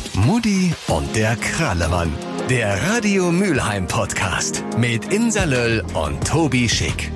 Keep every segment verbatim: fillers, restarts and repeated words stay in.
Mutti und der Krallemann. Der Radio Mülheim Podcast mit Insa Löll und Tobi Schick.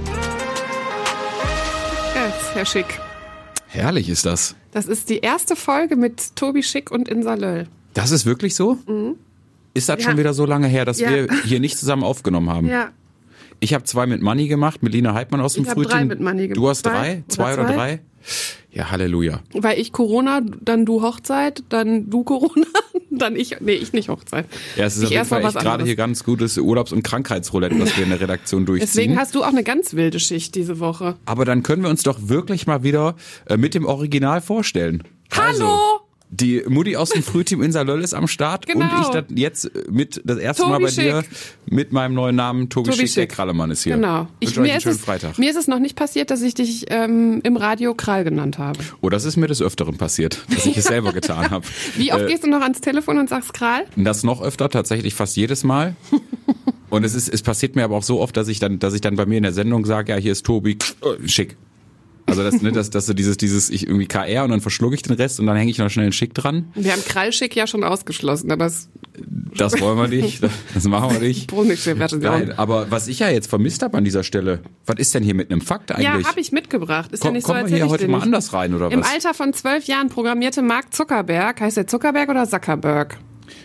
Jetzt, Herr Schick. Herrlich ist das. Das ist die erste Folge mit Tobi Schick und Insa Löll. Das ist wirklich so? Mhm. Ist das Ja. schon wieder so lange her, dass Ja. wir hier nicht zusammen aufgenommen haben? Ja. Ich habe zwei mit Manni gemacht, mit Lina Heidmann aus dem Ich hab Frühteam. drei mit Manni gemacht. Du hast Zwei? drei? Zwei Oder oder, zwei? drei? Ja, Halleluja. Weil ich Corona, dann du Hochzeit, dann du Corona, dann ich, nee, ich nicht Hochzeit. Ja, es ist ich auf jeden erst mal Fall was echt gerade anderes. hier ganz gutes Urlaubs- und Krankheitsroulette, was wir in der Redaktion durchziehen. Deswegen hast du auch eine ganz wilde Schicht diese Woche. Aber dann können wir uns doch wirklich mal wieder äh, mit dem Original vorstellen. Hallo! Also, die Mutti aus dem Frühteam Insa Löll ist am Start Genau. und ich das jetzt mit das erste Tobi Mal bei Schick. dir mit meinem neuen Namen Tobi, Tobi Schick, der Schick. Krallemann ist hier. Genau. Ich Ich, wünsche euch mir, einen ist schönen es, Freitag. mir ist es noch nicht passiert, dass ich dich ähm, im Radio Krall genannt habe. Oh, das ist mir des Öfteren passiert, dass ich es selber getan habe. Wie oft Äh, gehst du noch ans Telefon und sagst Krall? Das noch öfter, tatsächlich fast jedes Mal. Und es ist, es passiert mir aber auch so oft, dass ich dann, dass ich dann bei mir in der Sendung sage, ja, hier ist Tobi, äh, Schick. Also das, ne, dass, dass so dieses, dieses, ich irgendwie K R und dann verschlucke ich den Rest und dann hänge ich noch schnell einen Schick dran. Wir haben Krall-Schick ja schon ausgeschlossen, aber es Das wollen wir nicht, das machen wir nicht. positive Version. Nein, aber was ich ja jetzt vermisst habe an dieser Stelle, was ist denn hier mit einem Fakt eigentlich? Ja, habe ich mitgebracht. Ist ja Komm, nicht so, kommen als wir hätte hier ich heute den mal nicht. anders rein, oder Im was? Alter von zwölf Jahren programmierte Mark Zuckerberg, heißt der Zuckerberg oder Zuckerberg?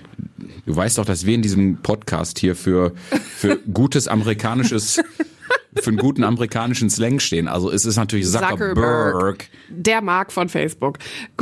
Du weißt doch, dass wir in diesem Podcast hier für, für gutes amerikanisches, für einen guten amerikanischen Slang stehen. Also es ist natürlich Zuckerberg. Der Mark von Facebook.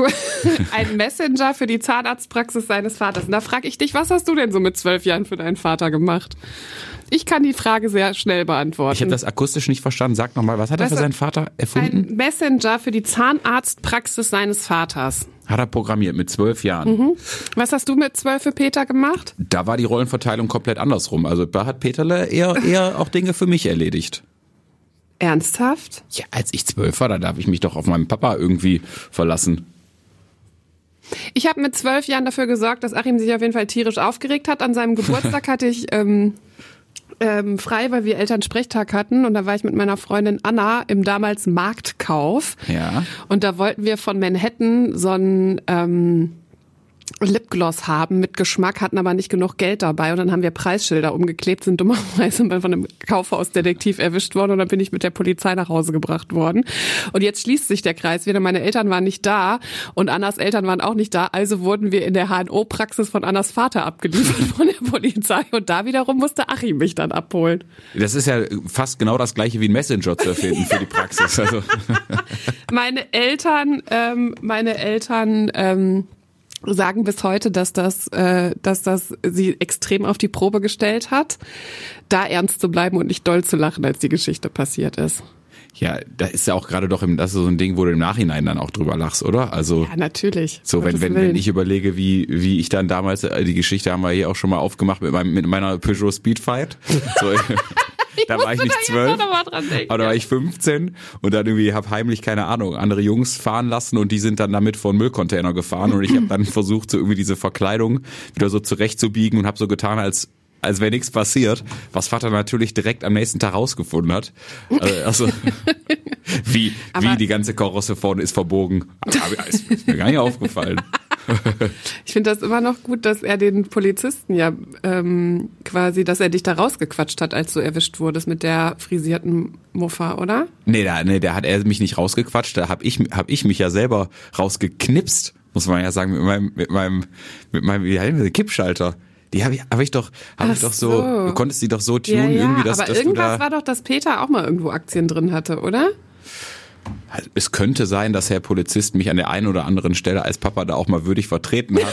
Ein Messenger für die Zahnarztpraxis seines Vaters. Und da frage ich dich, was hast du denn so mit zwölf Jahren für deinen Vater gemacht? Ich kann die Frage sehr schnell beantworten. Ich habe das akustisch nicht verstanden. Sag nochmal, was hat er Was für hat- seinen Vater erfunden? Ein Messenger für die Zahnarztpraxis seines Vaters. Hat er programmiert mit zwölf Jahren. Mhm. Was hast du mit zwölf für Peter gemacht? Da war die Rollenverteilung komplett andersrum. Also da hat Peterle eher, eher auch Dinge für mich erledigt. Ernsthaft? Ja, als ich zwölf war, da darf ich mich doch auf meinen Papa irgendwie verlassen. Ich habe mit zwölf Jahren dafür gesorgt, dass Achim sich auf jeden Fall tierisch aufgeregt hat. An seinem Geburtstag hatte ich ähm, ähm, frei, weil wir Elternsprechtag hatten. Und da war ich mit meiner Freundin Anna im damals Marktkauf. Ja. Und da wollten wir von Manhattan so ein ähm, Lipgloss haben mit Geschmack, hatten aber nicht genug Geld dabei. Und dann haben wir Preisschilder umgeklebt, sind dummerweise von einem Kaufhausdetektiv erwischt worden. Und dann bin ich mit der Polizei nach Hause gebracht worden. Und jetzt schließt sich der Kreis wieder. Meine Eltern waren nicht da und Annas Eltern waren auch nicht da. Also wurden wir in der H N O-Praxis von Annas Vater abgeliefert von der Polizei. Und da wiederum musste Achim mich dann abholen. Das ist ja fast genau das gleiche wie ein Messenger zu erfinden für die Praxis. Also. Meine Eltern, ähm, meine Eltern ähm, sagen bis heute, dass das, äh, dass das sie extrem auf die Probe gestellt hat, da ernst zu bleiben und nicht doll zu lachen, als die Geschichte passiert ist. Ja, da ist ja auch gerade doch im, das ist so ein Ding, wo du im Nachhinein dann auch drüber lachst, oder? Also Ja, natürlich. so, wenn, Gottes wenn, Willen. wenn ich überlege, wie, wie ich dann damals, äh, die Geschichte haben wir hier auch schon mal aufgemacht mit meinem, mit meiner Peugeot Speedfight. So, da war ich nicht zwölf, aber da war ich fünfzehn und dann irgendwie habe heimlich, keine Ahnung, andere Jungs fahren lassen und die sind dann damit vor einen Müllcontainer gefahren und ich habe dann versucht, so irgendwie diese Verkleidung wieder so zurechtzubiegen und habe so getan, als als wäre nichts passiert, was Vater natürlich direkt am nächsten Tag rausgefunden hat. Also, wie, Aber- wie die ganze Karosse vorne ist verbogen. Aber ist, ist mir gar nicht aufgefallen. Ich finde das immer noch gut, dass er den Polizisten ja ähm, quasi, dass er dich da rausgequatscht hat, als du erwischt wurdest mit der frisierten Muffa, oder? Nee, da, nee, da hat er mich nicht rausgequatscht, da hab ich, hab ich mich ja selber rausgeknipst, muss man ja sagen, mit meinem, mit meinem, mit meinem, wie heißt das, Kippschalter. Die habe ich, habe ich doch, habe ich Ach doch so, so. du konntest die doch so Ja, tunen ja, irgendwie, dass, aber dass du irgendwas da. war doch, dass Peter auch mal irgendwo Aktien drin hatte, oder? Es könnte sein, dass Herr Polizist mich an der einen oder anderen Stelle als Papa da auch mal würdig vertreten hat.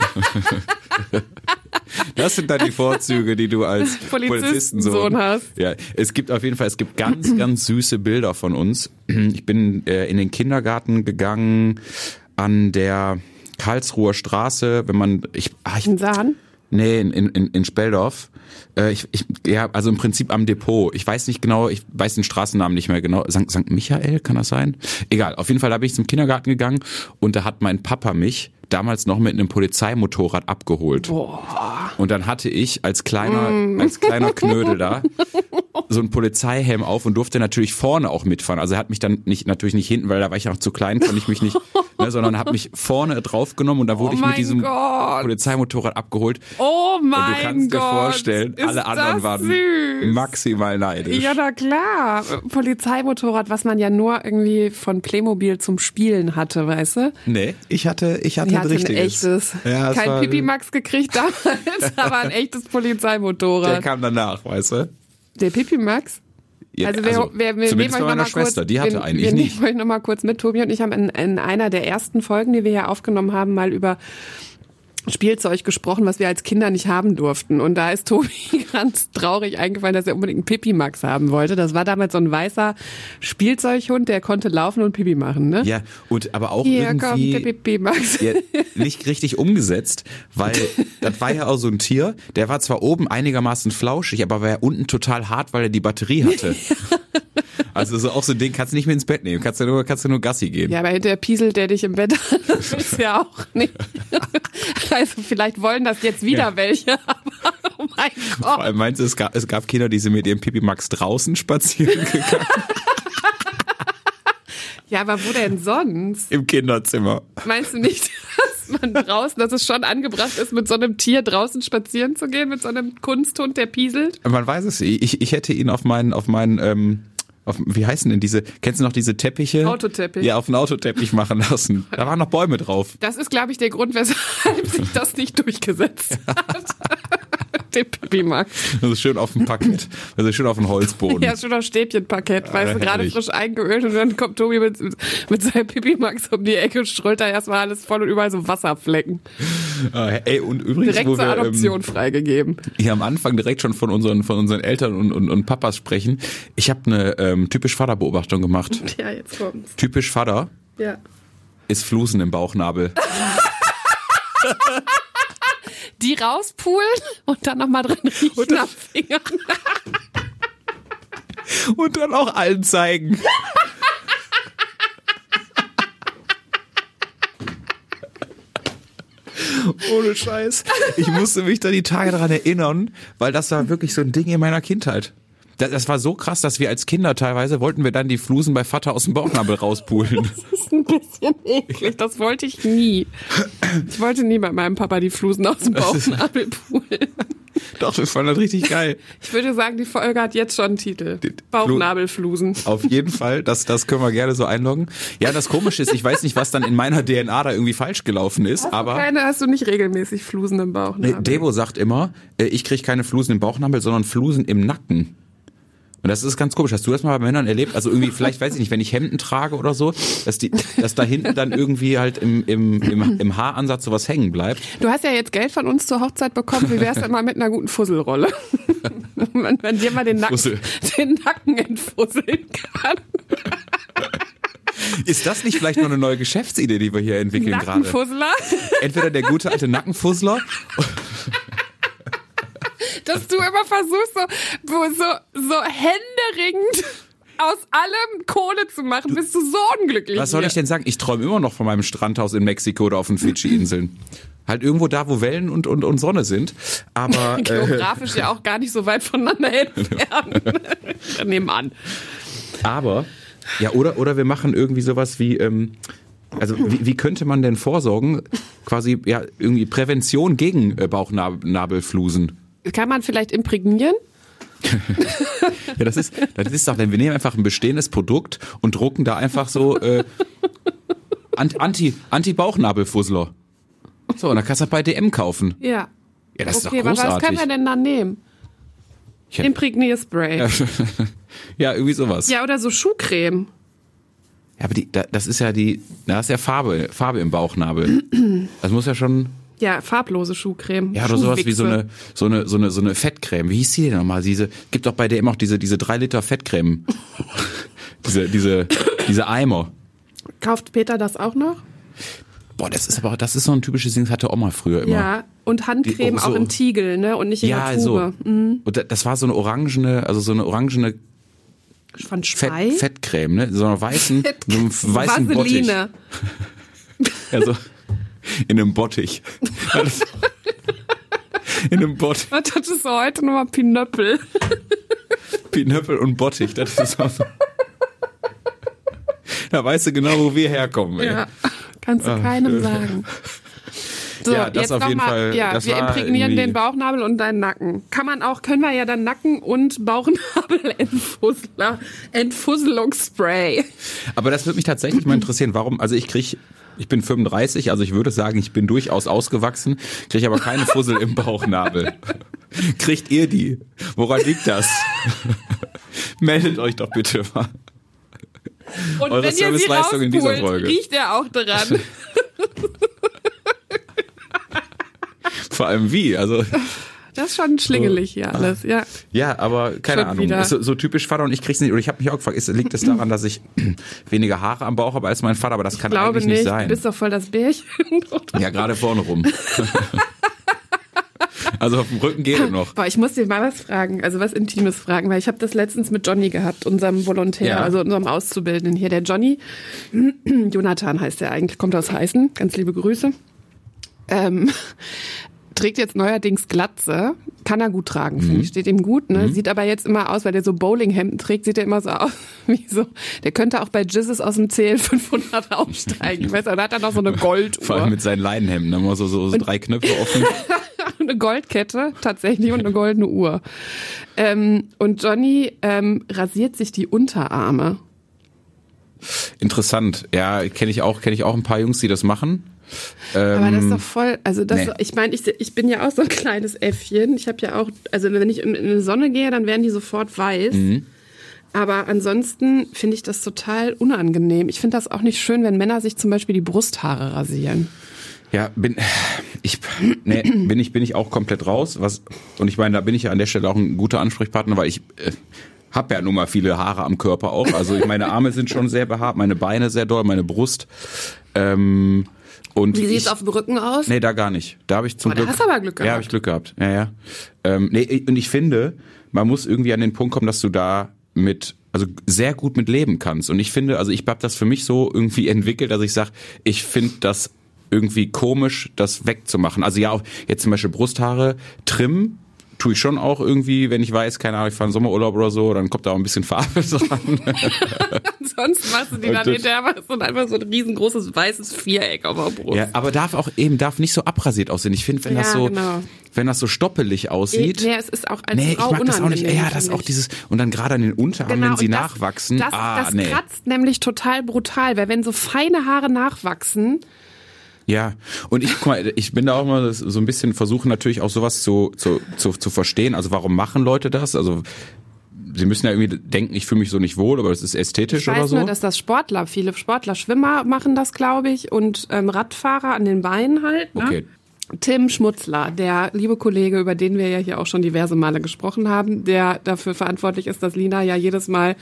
Das sind dann die Vorzüge, die du als Polizistensohn Polizistensohn hast. Ja, es gibt auf jeden Fall, es gibt ganz, ganz süße Bilder von uns. Ich bin äh, in den Kindergarten gegangen an der Karlsruher Straße, wenn man, ich, ah, ich In Sahn? Nee, in, in, in Speldorf. Äh, ich, ich, ja, also im Prinzip am Depot. Ich weiß nicht genau, ich weiß den Straßennamen nicht mehr genau. Sankt Sankt Michael, kann das sein? Egal, auf jeden Fall, da bin ich zum Kindergarten gegangen und da hat mein Papa mich damals noch mit einem Polizeimotorrad abgeholt. Boah. Und dann hatte ich als kleiner, als kleiner Knödel da, so einen Polizeihelm auf und durfte natürlich vorne auch mitfahren. Also er hat mich dann nicht natürlich nicht hinten, weil da war ich noch zu klein, konnte ich mich nicht, ne, sondern hat mich vorne draufgenommen und da wurde Oh ich mit diesem Gott. Polizeimotorrad abgeholt. Oh mein Gott. Und du kannst dir vorstellen, Ist alle anderen das waren süß. maximal neidisch. Ja, na klar. Polizeimotorrad, was man ja nur irgendwie von Playmobil zum Spielen hatte, weißt du? Nee, ich hatte, ich hatte Ich ein hatte ein richtiges. echtes. Ja, es Kein war- Pipi-Max gekriegt damals, aber ein echtes Polizeimotorrad. Der kam danach, weißt du? Der Pipi-Max? Ja, Also, wir, wir, wir nehmen zumindest euch bei noch meiner mal Schwester, kurz, die hatte wir, einen, ich wir nicht. nehmen euch noch mal kurz mit. Tobi und ich haben in, in einer der ersten Folgen, die wir hier aufgenommen haben, mal über Spielzeug gesprochen, was wir als Kinder nicht haben durften. Und da ist Tobi ganz traurig eingefallen, dass er unbedingt einen Pipi-Max haben wollte. Das war damals so ein weißer Spielzeughund, der konnte laufen und Pipi machen, ne? Ja, und aber auch Hier irgendwie kommt der Pipi-Max. ja, nicht richtig umgesetzt, weil das war ja auch so ein Tier, der war zwar oben einigermaßen flauschig, aber war ja unten total hart, weil er die Batterie hatte. Also so auch so ein Ding, kannst du nicht mehr ins Bett nehmen, kannst du nur, kannst du nur Gassi gehen. Ja, aber hinterher pieselt der dich im Bett an. Das ist ja auch nicht. Also vielleicht wollen das jetzt wieder Ja. welche, aber oh mein Vor Gott. allem meinst du, es gab, es gab Kinder, die sind mit ihrem Pipi Max draußen spazieren gegangen Ja, aber wo denn sonst? im Kinderzimmer. Meinst du nicht, dass man draußen, dass es schon angebracht ist, mit so einem Tier draußen spazieren zu gehen, mit so einem Kunsthund, der pieselt? Man weiß es, ich, ich hätte ihn auf meinen, auf meinen, ähm, auf, wie heißen denn diese, kennst du noch diese Teppiche? Autoteppich. Ja, auf einen Autoteppich machen lassen. Da waren noch Bäume drauf. Das ist, glaube ich, der Grund, weshalb sich das nicht durchgesetzt hat. Der Pipi-Max. Also schön auf dem Parkett, also schön auf dem Holzboden. Ja, schon auf Stäbchenparkett, weißt du, gerade herrlich. frisch eingeölt und dann kommt Tobi mit, mit seinem Pipi-Max um die Ecke und strollt da erstmal alles voll und überall so Wasserflecken. Äh, ey, und übrigens, Direkt wo zur wir Adoption ähm, freigegeben. hier am Anfang direkt schon von unseren, von unseren Eltern und, und, und Papas sprechen, ich habe eine ähm, typisch Vater-Beobachtung gemacht. Ja, jetzt kommt's. Typisch Vater Ja. ist Flusen im Bauchnabel. Die rauspulen und dann nochmal drin riechen am Finger. Und dann auch allen zeigen. Ohne Scheiß. Ich musste mich da die Tage daran erinnern, weil das war wirklich so ein Ding in meiner Kindheit. Das, das war so krass, dass wir als Kinder teilweise wollten wir dann die Flusen bei Vater aus dem Bauchnabel rauspulen. Das ist ein bisschen eklig. Das wollte ich nie. Ich wollte nie bei meinem Papa die Flusen aus dem Bauchnabel pulen. Doch, wir fanden das richtig geil. Ich würde sagen, die Folge hat jetzt schon einen Titel. Die- Bauchnabelflusen. Auf jeden Fall, das, das können wir gerne so einloggen. Ja, das Komische ist, ich weiß nicht, was dann in meiner D N A da irgendwie falsch gelaufen ist, Hast aber du keine, hast du nicht regelmäßig Flusen im Bauchnabel? nee, Debo sagt immer, äh, ich kriege keine Flusen im Bauchnabel, sondern Flusen im Nacken. Und das ist ganz komisch. Hast du das mal bei Männern erlebt? Also irgendwie, vielleicht weiß ich nicht, wenn ich Hemden trage oder so, dass die, dass da hinten dann irgendwie halt im, im, im, im Haaransatz sowas hängen bleibt. Du hast ja jetzt Geld von uns zur Hochzeit bekommen. Wie wär's denn mal mit einer guten Fusselrolle? wenn, wenn dir mal den Nacken, Fussel. den Nacken entfusseln kann. Ist das nicht vielleicht noch eine neue Geschäftsidee, die wir hier entwickeln gerade? Nackenfussler? Entweder der gute alte Nackenfussler. Dass du immer versuchst, so, so, so händeringend aus allem Kohle zu machen, bist du so unglücklich. Was soll hier. ich denn sagen? Ich träume immer noch von meinem Strandhaus in Mexiko oder auf den Fidschi-Inseln. Halt irgendwo da, wo Wellen und, und, und Sonne sind. Aber äh, Geografisch ja auch gar nicht so weit voneinander entfernt. Nebenan. Aber, ja, oder, oder wir machen irgendwie sowas wie, ähm, also wie, wie könnte man denn vorsorgen, quasi, ja, irgendwie Prävention gegen äh, Bauchnabelflusen? Kann man vielleicht imprägnieren? Ja, das ist, das ist doch, denn wir nehmen einfach ein bestehendes Produkt und drucken da einfach so äh, Anti, Anti-Bauchnabelfussler. So, und dann kannst du das bei D M kaufen. Ja. Ja, das Okay, ist doch aber was großartig. können wir denn dann nehmen? Ich hätt- Imprägnierspray. ja, ja, irgendwie sowas. Ja, oder so Schuhcreme. Ja, aber die, da, das ist ja die, da ist ja Farbe, Farbe im Bauchnabel. Das muss ja schon, Ja, farblose Schuhcreme. ja, oder sowas wie so Schuhwichse. eine, so eine, so eine, so eine Fettcreme. Wie hieß die denn nochmal? Diese, gibt doch bei der immer auch diese, diese drei Liter Fettcreme. diese, diese, diese Eimer. Kauft Peter das auch noch? Boah, das ist aber, das ist so ein typisches Ding, das hatte Oma früher immer. Ja, und Handcreme Die- oh, so- auch im Tiegel, ne? Und nicht in Ja, der Tube. so. Mhm. Und da- das war so eine orangene, also so eine orangene Von Fett, Spey? Fettcreme, ne? So einer weißen, so einem weißen Bottich. Vaseline. Also in einem Bottich. In einem Bottich. Was hattest du heute nochmal? Pinöppel. Pinöppel und Bottich, das ist auch so. Da weißt du genau, wo wir herkommen. Ey. Ja, kannst du keinem Ach, sagen. So, ja, das jetzt auf jeden mal, Fall. Ja, das wir war imprägnieren den Bauchnabel und deinen Nacken. Kann man auch, können wir ja dann Nacken- und Bauchnabel-Entfussler, Entfusselungsspray. Aber das würde mich tatsächlich mal interessieren, warum, also ich kriege, ich bin fünfunddreißig, also ich würde sagen, ich bin durchaus ausgewachsen, kriege aber keine Fussel im Bauchnabel. Kriegt ihr die? Woran liegt das? Meldet euch doch bitte mal. Und Eure wenn ihr sie rauspult, in dieser Folge. Riecht er auch dran. Vor allem wie, also... Das ist schon schlingelig hier alles, ja. Ja, aber keine schon Ahnung, so, so typisch Vater und ich krieg's nicht, oder ich habe mich auch gefragt, ist, liegt es daran, dass ich weniger Haare am Bauch habe als mein Vater, aber das kann eigentlich nicht, nicht sein. Du bist doch voll das Bärchen. Ja, gerade vorne rum. Also auf dem Rücken geht es noch. Boah, ich muss dir mal was fragen, also was Intimes fragen, weil ich habe das letztens mit Johnny gehabt, unserem Volontär, ja. also unserem Auszubildenden hier. Der Johnny, Jonathan heißt er eigentlich, kommt aus Heißen, ganz liebe Grüße. Ähm, trägt jetzt neuerdings Glatze, kann er gut tragen, mhm. finde ich, steht ihm gut, ne? Mhm. Sieht aber jetzt immer aus, weil der so Bowlinghemden trägt, sieht er immer so aus, wie so, der könnte auch bei Jizzes aus dem C L fünfhundert aufsteigen, weißt du, da hat er noch so eine Golduhr. Vor allem mit seinen Leinenhemden, immer so, so, so drei Knöpfe offen. Eine Goldkette, tatsächlich, und eine goldene Uhr. Ähm, und Johnny ähm, rasiert sich die Unterarme. Interessant, ja, kenne ich auch, kenne ich auch ein paar Jungs, die das machen. Aber das ist doch voll, also das, nee. ich meine, ich, ich bin ja auch so ein kleines Äffchen. Ich habe ja auch, also wenn ich in, in die Sonne gehe, dann werden die sofort weiß. Mhm. Aber ansonsten finde ich das total unangenehm. Ich finde das auch nicht schön, wenn Männer sich zum Beispiel die Brusthaare rasieren. Ja, bin ich nee, bin ich bin ich auch komplett raus, was und ich meine, da bin ich ja an der Stelle auch ein guter Ansprechpartner, weil ich äh, habe ja nun mal viele Haare am Körper auch, also meine Arme sind schon sehr behaart, meine Beine sehr doll, meine Brust ähm, und wie sieht's auf dem Rücken aus? Nee, da gar nicht. Da habe ich zum oh, Glück. Da hast du aber Glück gehabt. Ja, habe ich Glück gehabt. Ja, ja. Ähm, nee, und ich finde, man muss irgendwie an den Punkt kommen, dass du da mit also sehr gut mit leben kannst und ich finde, also ich habe das für mich so irgendwie entwickelt, dass ich sage, ich finde das irgendwie komisch, das wegzumachen. Also ja, auch jetzt zum Beispiel Brusthaare trimmen tue ich schon auch irgendwie, wenn ich weiß, keine Ahnung, ich fahre in Sommerurlaub oder so, dann kommt da auch ein bisschen Farbe dran. Sonst machst du die dann hinterher und einfach so ein riesengroßes weißes Viereck auf der Brust. Ja, aber darf auch eben, darf nicht so abrasiert aussehen. Ich finde, wenn ja, das so, genau. wenn das so stoppelig aussieht. Nee, es ist auch als nee, Frau ich mag das auch nicht. Ja, das nicht. auch dieses, und dann gerade an den Unterarmen, genau, wenn sie das, nachwachsen. Das, ah, das nee. kratzt nämlich total brutal, weil wenn so feine Haare nachwachsen. Ja, und ich guck mal, ich bin da auch mal so ein bisschen versuchen natürlich auch sowas zu, zu, zu, zu verstehen. Also warum machen Leute das? Also sie müssen ja irgendwie denken, ich fühle mich so nicht wohl, aber das ist ästhetisch oder so. Ich weiß nur, dass das Sportler, viele Sportler, Schwimmer machen das, glaube ich, und ähm, Radfahrer an den Beinen halt. Ne? Okay. Tim Schmutzler, der liebe Kollege, über den wir ja hier auch schon diverse Male gesprochen haben, der dafür verantwortlich ist, dass Lina ja jedes Mal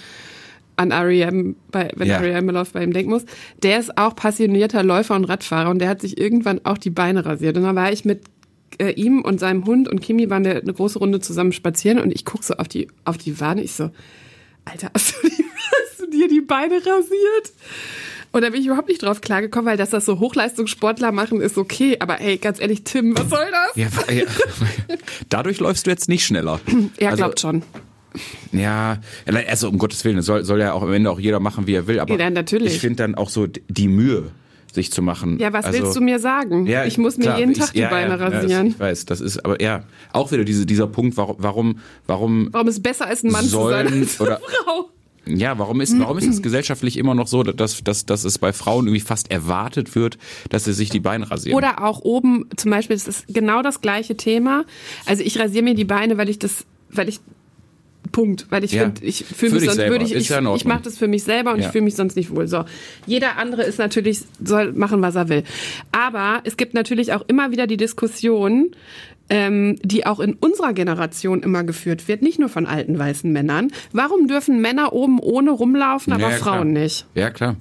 an R E M, bei, wenn ja. R E M läuft, bei ihm denken muss. Der ist auch passionierter Läufer und Radfahrer und der hat sich irgendwann auch die Beine rasiert. Und dann war ich mit äh, ihm und seinem Hund und Kimi waren wir eine große Runde zusammen spazieren und ich guck so auf die auf die Wanne. Ich so, Alter, hast du, die, hast du dir die Beine rasiert? Und da bin ich überhaupt nicht drauf klargekommen, weil dass das so Hochleistungssportler machen, ist okay. Aber hey, ganz ehrlich, Tim, was soll das? Ja, ja. Dadurch läufst du jetzt nicht schneller. Er also, glaubt schon. Ja, also um Gottes Willen, soll, soll ja auch am Ende auch jeder machen, wie er will. Aber ja, natürlich. Ich finde dann auch so die Mühe, sich zu machen. Ja, was also, willst du mir sagen? Ja, ich muss mir klar, jeden Tag ich, die ja, Beine ja, rasieren. Ja, ich weiß, das ist, aber ja, auch wieder diese, dieser Punkt, warum, warum, warum, warum es besser ist, ein Mann sollen, zu sein als eine Frau. Ja, warum ist, warum ist es gesellschaftlich immer noch so, dass, dass, dass es bei Frauen irgendwie fast erwartet wird, dass sie sich die Beine rasieren? Oder auch oben, zum Beispiel, das ist genau das gleiche Thema. Also ich rasiere mir die Beine, weil ich das, weil ich Punkt, weil ich ja. finde, ich fühle mich sonst würde ich, ich, ja ich mache das für mich selber und ja. ich fühle mich sonst nicht wohl. So, jeder andere ist natürlich soll machen, was er will. Aber es gibt natürlich auch immer wieder die Diskussion, ähm, die auch in unserer Generation immer geführt wird, nicht nur von alten weißen Männern. Warum dürfen Männer oben ohne rumlaufen, aber ja, Frauen klar. nicht? Ja klar.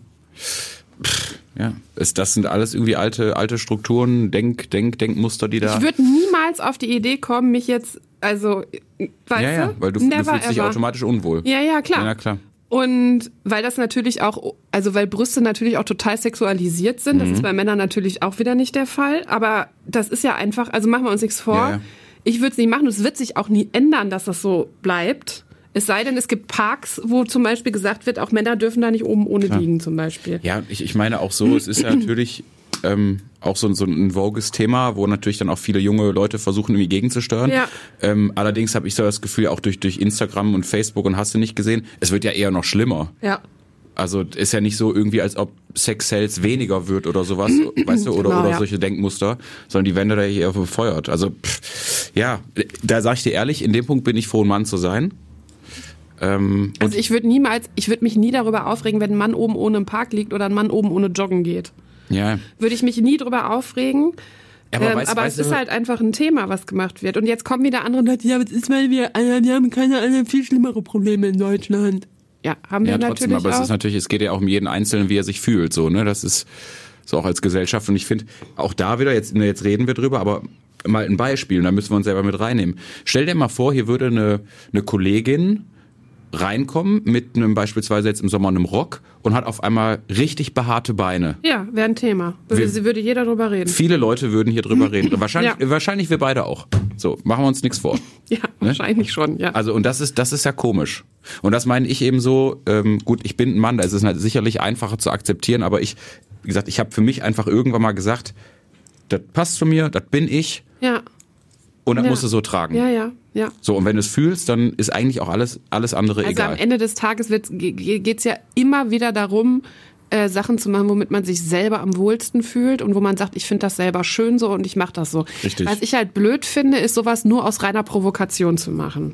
Pff, ja, es, das sind alles irgendwie alte alte Strukturen, Denk, Denk, Denkmuster, die da. Ich würde niemals auf die Idee kommen, mich jetzt Also, weißt ja, ja, du? weil du, du fühlst dich automatisch unwohl. Ja, ja, klar. Ja, klar. Und weil das natürlich auch, also weil Brüste natürlich auch total sexualisiert sind, das mhm. ist bei Männern natürlich auch wieder nicht der Fall, aber das ist ja einfach, also machen wir uns nichts vor, ja, ja. Ich würde es nicht machen, es wird sich auch nie ändern, dass das so bleibt. Es sei denn, es gibt Parks, wo zum Beispiel gesagt wird, auch Männer dürfen da nicht oben ohne Klar. liegen zum Beispiel. Ja, ich, ich meine auch so, es ist ja natürlich ähm, auch so, so ein vogues Thema, wo natürlich dann auch viele junge Leute versuchen, irgendwie gegenzusteuern. Ja. Ähm, allerdings habe ich so das Gefühl, auch durch, durch Instagram und Facebook und hast du nicht gesehen, es wird ja eher noch schlimmer. Ja. Also ist ja nicht so irgendwie, als ob Sex Sales weniger wird oder sowas, weißt du, oder, Genau, oder ja. solche Denkmuster, sondern die werden da eher befeuert. Also pff, ja, da sag ich dir ehrlich, in dem Punkt bin ich froh, ein Mann zu sein. Ähm, Also ich würde niemals, ich würde mich nie darüber aufregen, wenn ein Mann oben ohne im Park liegt oder ein Mann oben ohne joggen geht. Ja. Würde ich mich nie drüber aufregen. Aber, ähm, weißt, aber weißt es du, ist halt einfach ein Thema, was gemacht wird. Und jetzt kommen wieder andere Leute, ja, aber es ist, weil wir, wir haben keine anderen viel schlimmere Probleme in Deutschland. Ja, haben wir ja, natürlich trotzdem, aber auch. es ist natürlich, es geht ja auch um jeden Einzelnen, wie er sich fühlt, so, ne, das ist so auch als Gesellschaft und ich finde, auch da wieder, jetzt, jetzt reden wir drüber, aber mal ein Beispiel, und da müssen wir uns selber mit reinnehmen. Stell dir mal vor, hier würde eine, eine Kollegin reinkommen mit einem beispielsweise jetzt im Sommer einem Rock und hat auf einmal richtig behaarte Beine. Ja, wäre ein Thema. Würde, Wir- würde jeder drüber reden. Viele Leute würden hier drüber reden. Wahrscheinlich, Ja. wahrscheinlich wir beide auch. So, machen wir uns nichts vor. Ja, wahrscheinlich schon, ja. Also und das ist das ist ja komisch. Und das meine ich eben so, ähm, gut, ich bin ein Mann, da ist es halt sicherlich einfacher zu akzeptieren, aber ich, wie gesagt, ich habe für mich einfach irgendwann mal gesagt, das passt zu mir, das bin ich Ja, und das Ja. musst du so tragen. ja, ja, ja. So, und wenn du es fühlst, dann ist eigentlich auch alles alles andere Also egal. am Ende des Tages geht es ja immer wieder darum, äh, Sachen zu machen, womit man sich selber am wohlsten fühlt und wo man sagt, ich finde das selber schön so und ich mache das so. Richtig. Was ich halt blöd finde, ist sowas nur aus reiner Provokation zu machen.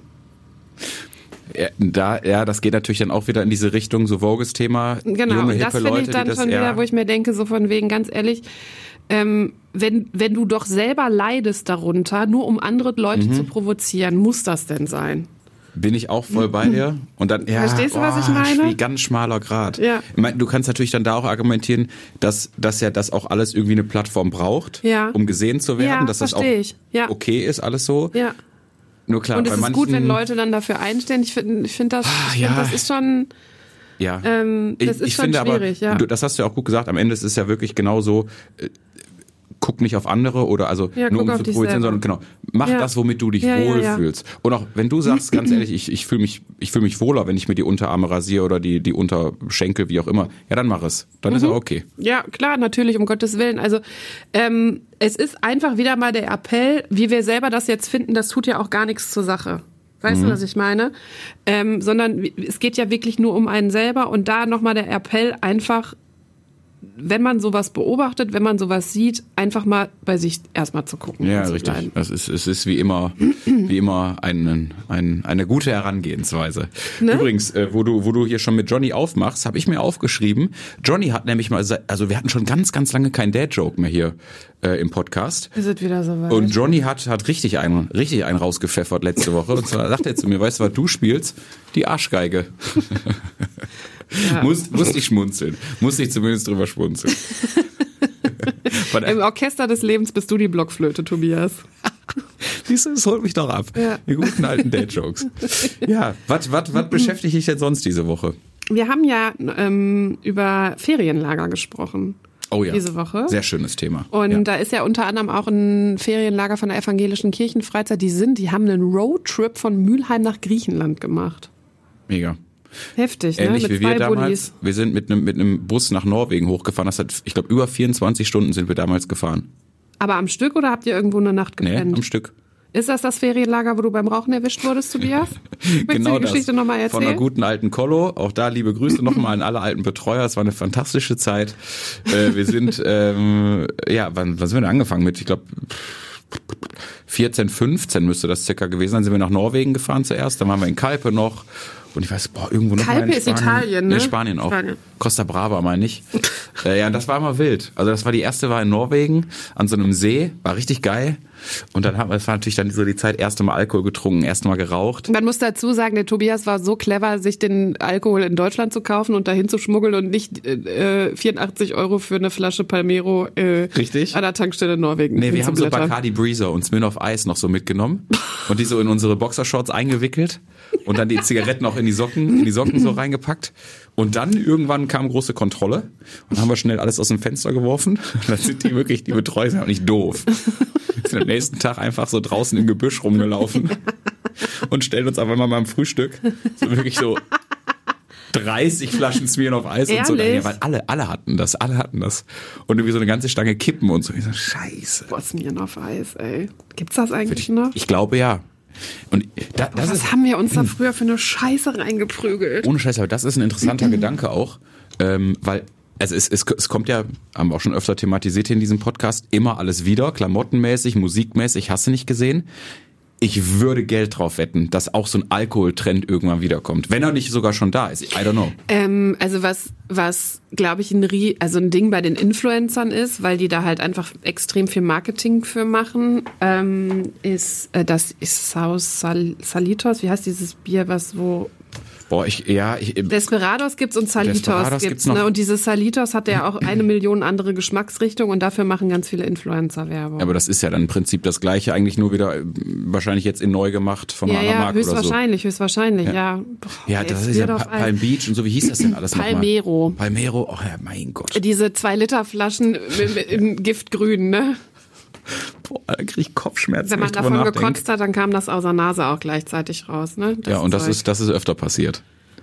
Ja, da, ja, das geht natürlich dann auch wieder in diese Richtung, so Vogues-Thema. Genau, junge, und das hippe finde Leute, ich dann die das, schon ja, wieder, wo ich mir denke, so von wegen, ganz ehrlich, ähm, wenn, wenn du doch selber leidest darunter, nur um andere Leute Mhm. zu provozieren, muss das denn sein? bin ich auch voll bei dir. Und dann, ja, Verstehst du, was ich oh, meine? schwie- Ganz schmaler Grad. Ja. Ich meine, du kannst natürlich dann da auch argumentieren, dass, dass ja das auch alles irgendwie eine Plattform braucht, Ja. um gesehen zu werden, Ja, dass das auch versteh ich. Ja. okay ist, alles so. Ja. Nur klar, Und es bei ist manchen, gut, wenn Leute dann dafür einstehen. Ich finde, ich finde das, ich ja. find, das ist schon, ja. ähm, das ich, ist ich schon finde schwierig, aber, ja. du, das hast du ja auch gut gesagt, am Ende ist es ja wirklich genau so, äh, guck nicht auf andere oder also Ja, nur guck um auf zu dich provozieren, selber. sondern genau, mach Ja. das, womit du dich Ja, ja, wohlfühlst. Und auch wenn du sagst, ganz ehrlich, ich, ich fühle mich, ich fühle mich wohler, wenn ich mir die Unterarme rasiere oder die, die Unterschenkel, wie auch immer, ja, dann mach es. Dann ist auch okay. Ja, klar, natürlich, um Gottes Willen. Also ähm, es ist einfach wieder mal der Appell, wie wir selber das jetzt finden, das tut ja auch gar nichts zur Sache. Weißt Mhm. du, was ich meine? Ähm, sondern es geht ja wirklich nur um einen selber und da nochmal der Appell einfach, wenn man sowas beobachtet, wenn man sowas sieht, einfach mal bei sich erstmal zu gucken. Ja, und zu richtig. bleiben. Das ist, es ist wie immer, wie immer ein, ein, eine gute Herangehensweise. Ne? Übrigens, äh, wo du, wo du hier schon mit Johnny aufmachst, habe ich mir aufgeschrieben. Johnny hat nämlich mal, se- also wir hatten schon ganz, ganz lange keinen Dad-Joke mehr hier äh, im Podcast. Wir sind wieder soweit. Und Johnny hat, hat richtig einen, richtig einen rausgepfeffert letzte Woche. Und zwar sagt er zu mir, weißt du, was du spielst? Die Arschgeige. Ja. Muss, musste ich schmunzeln. Musste ich zumindest drüber schmunzeln. Von- Im Orchester des Lebens bist du die Blockflöte, Tobias. Siehst du, das holt mich doch ab. Ja. Die guten alten Dad-Jokes. Ja, was was was beschäftigt dich denn sonst diese Woche? Wir haben ja ähm, über Ferienlager gesprochen. Oh ja. Diese Woche. Sehr schönes Thema. Und ja. da ist ja unter anderem auch ein Ferienlager von der evangelischen Kirchenfreizeit. Die sind, die haben einen Roadtrip von Mülheim nach Griechenland gemacht. Mega. Heftig, ne? Ähnlich Mit wie wir zwei damals. Bullis. Wir sind mit einem mit einem Bus nach Norwegen hochgefahren. Das hat, ich glaube, über vierundzwanzig Stunden sind wir damals gefahren. Aber am Stück oder habt ihr irgendwo eine Nacht Nee, gepennt? am Stück. Ist das das Ferienlager, wo du beim Rauchen erwischt wurdest, Tobias? Willst Genau du die Geschichte nochmal Von einer erzählen? guten alten Kollo. Auch da liebe Grüße nochmal an alle alten Betreuer. Es war eine fantastische Zeit. Äh, wir sind, ähm, ja, wann, wann sind wir denn angefangen mit? Ich glaube, vierzehn, fünfzehn müsste das circa gewesen sein. Sind wir nach Norwegen gefahren zuerst. Dann waren wir in Kalpe noch. Und ich weiß, boah, irgendwo noch Calpe mal in ist Spanien. Italien, ne? Nee, Spanien auch. Spanien. Costa Brava, meine ich. äh, ja, und das war immer wild. Also das war die erste, war in Norwegen an so einem See. War richtig geil. Und dann haben wir, das war natürlich dann so die Zeit, erste Mal Alkohol getrunken, erste Mal geraucht. Man muss dazu sagen, der Tobias war so clever, sich den Alkohol in Deutschland zu kaufen und dahin zu schmuggeln und nicht äh, vierundachtzig Euro für eine Flasche Palmero äh, Richtig. an der Tankstelle in Norwegen. Nee, wir haben so hinzublättern. Bacardi Breezer und Smirnoff Ice noch so mitgenommen und die so in unsere Boxershorts eingewickelt und dann die Zigaretten auch in die Socken, in die Socken so reingepackt. Und dann irgendwann kam große Kontrolle und haben wir schnell alles aus dem Fenster geworfen. Und dann sind die wirklich, die Betreuer sind auch nicht doof. Sind am nächsten Tag einfach so draußen im Gebüsch rumgelaufen. Und und stellen uns einfach mal beim Frühstück so wirklich so dreißig Flaschen Smirnoff Eis und so. Ja, weil alle, alle hatten das, alle hatten das. Und irgendwie so eine ganze Stange Kippen und so. Ich so, scheiße. Boah, Smirnoff Eis, ey. Gibt's das eigentlich noch? Ich glaube, ja. Und da, das was ist, haben wir uns da früher für eine Scheiße reingeprügelt? Ohne Scheiße, aber das ist ein interessanter Gedanke auch, ähm, weil also es, es, es kommt ja, haben wir auch schon öfter thematisiert in diesem Podcast, immer alles wieder, klamottenmäßig, musikmäßig, hast du nicht gesehen? Ich würde Geld drauf wetten, dass auch so ein Alkoholtrend irgendwann wiederkommt. Wenn er nicht sogar schon da ist. I don't know. Ähm, also was, was glaube ich, ein, also ein Ding bei den Influencern ist, weil die da halt einfach extrem viel Marketing für machen, ähm, ist, äh, das ist Saus Sal- Salitos. Wie heißt dieses Bier, was wo... Boah, ich, ja, ich, Desperados gibt's und Salitos Desperados gibt's, gibt's ne? Und dieses Salitos hat ja auch eine Million andere Geschmacksrichtungen und dafür machen ganz viele Influencer Werbung. Aber das ist ja dann im Prinzip das Gleiche, eigentlich nur wieder wahrscheinlich jetzt in neu gemacht von ja, einer anderen ja, Marke oder so. Höchstwahrscheinlich, höchstwahrscheinlich, ja. Ja, Boah, ja ey, das ist ja pa- Palm Beach und so, wie hieß das denn alles nochmal? Palmero. Palmero, oh ja, mein Gott. Diese zwei Liter Flaschen in Giftgrün, ne? Boah, da krieg ich Kopfschmerzen. Wenn man davon gekotzt hat, dann kam das aus der Nase auch gleichzeitig raus, ne? Das ja, und das ist, das ist öfter passiert.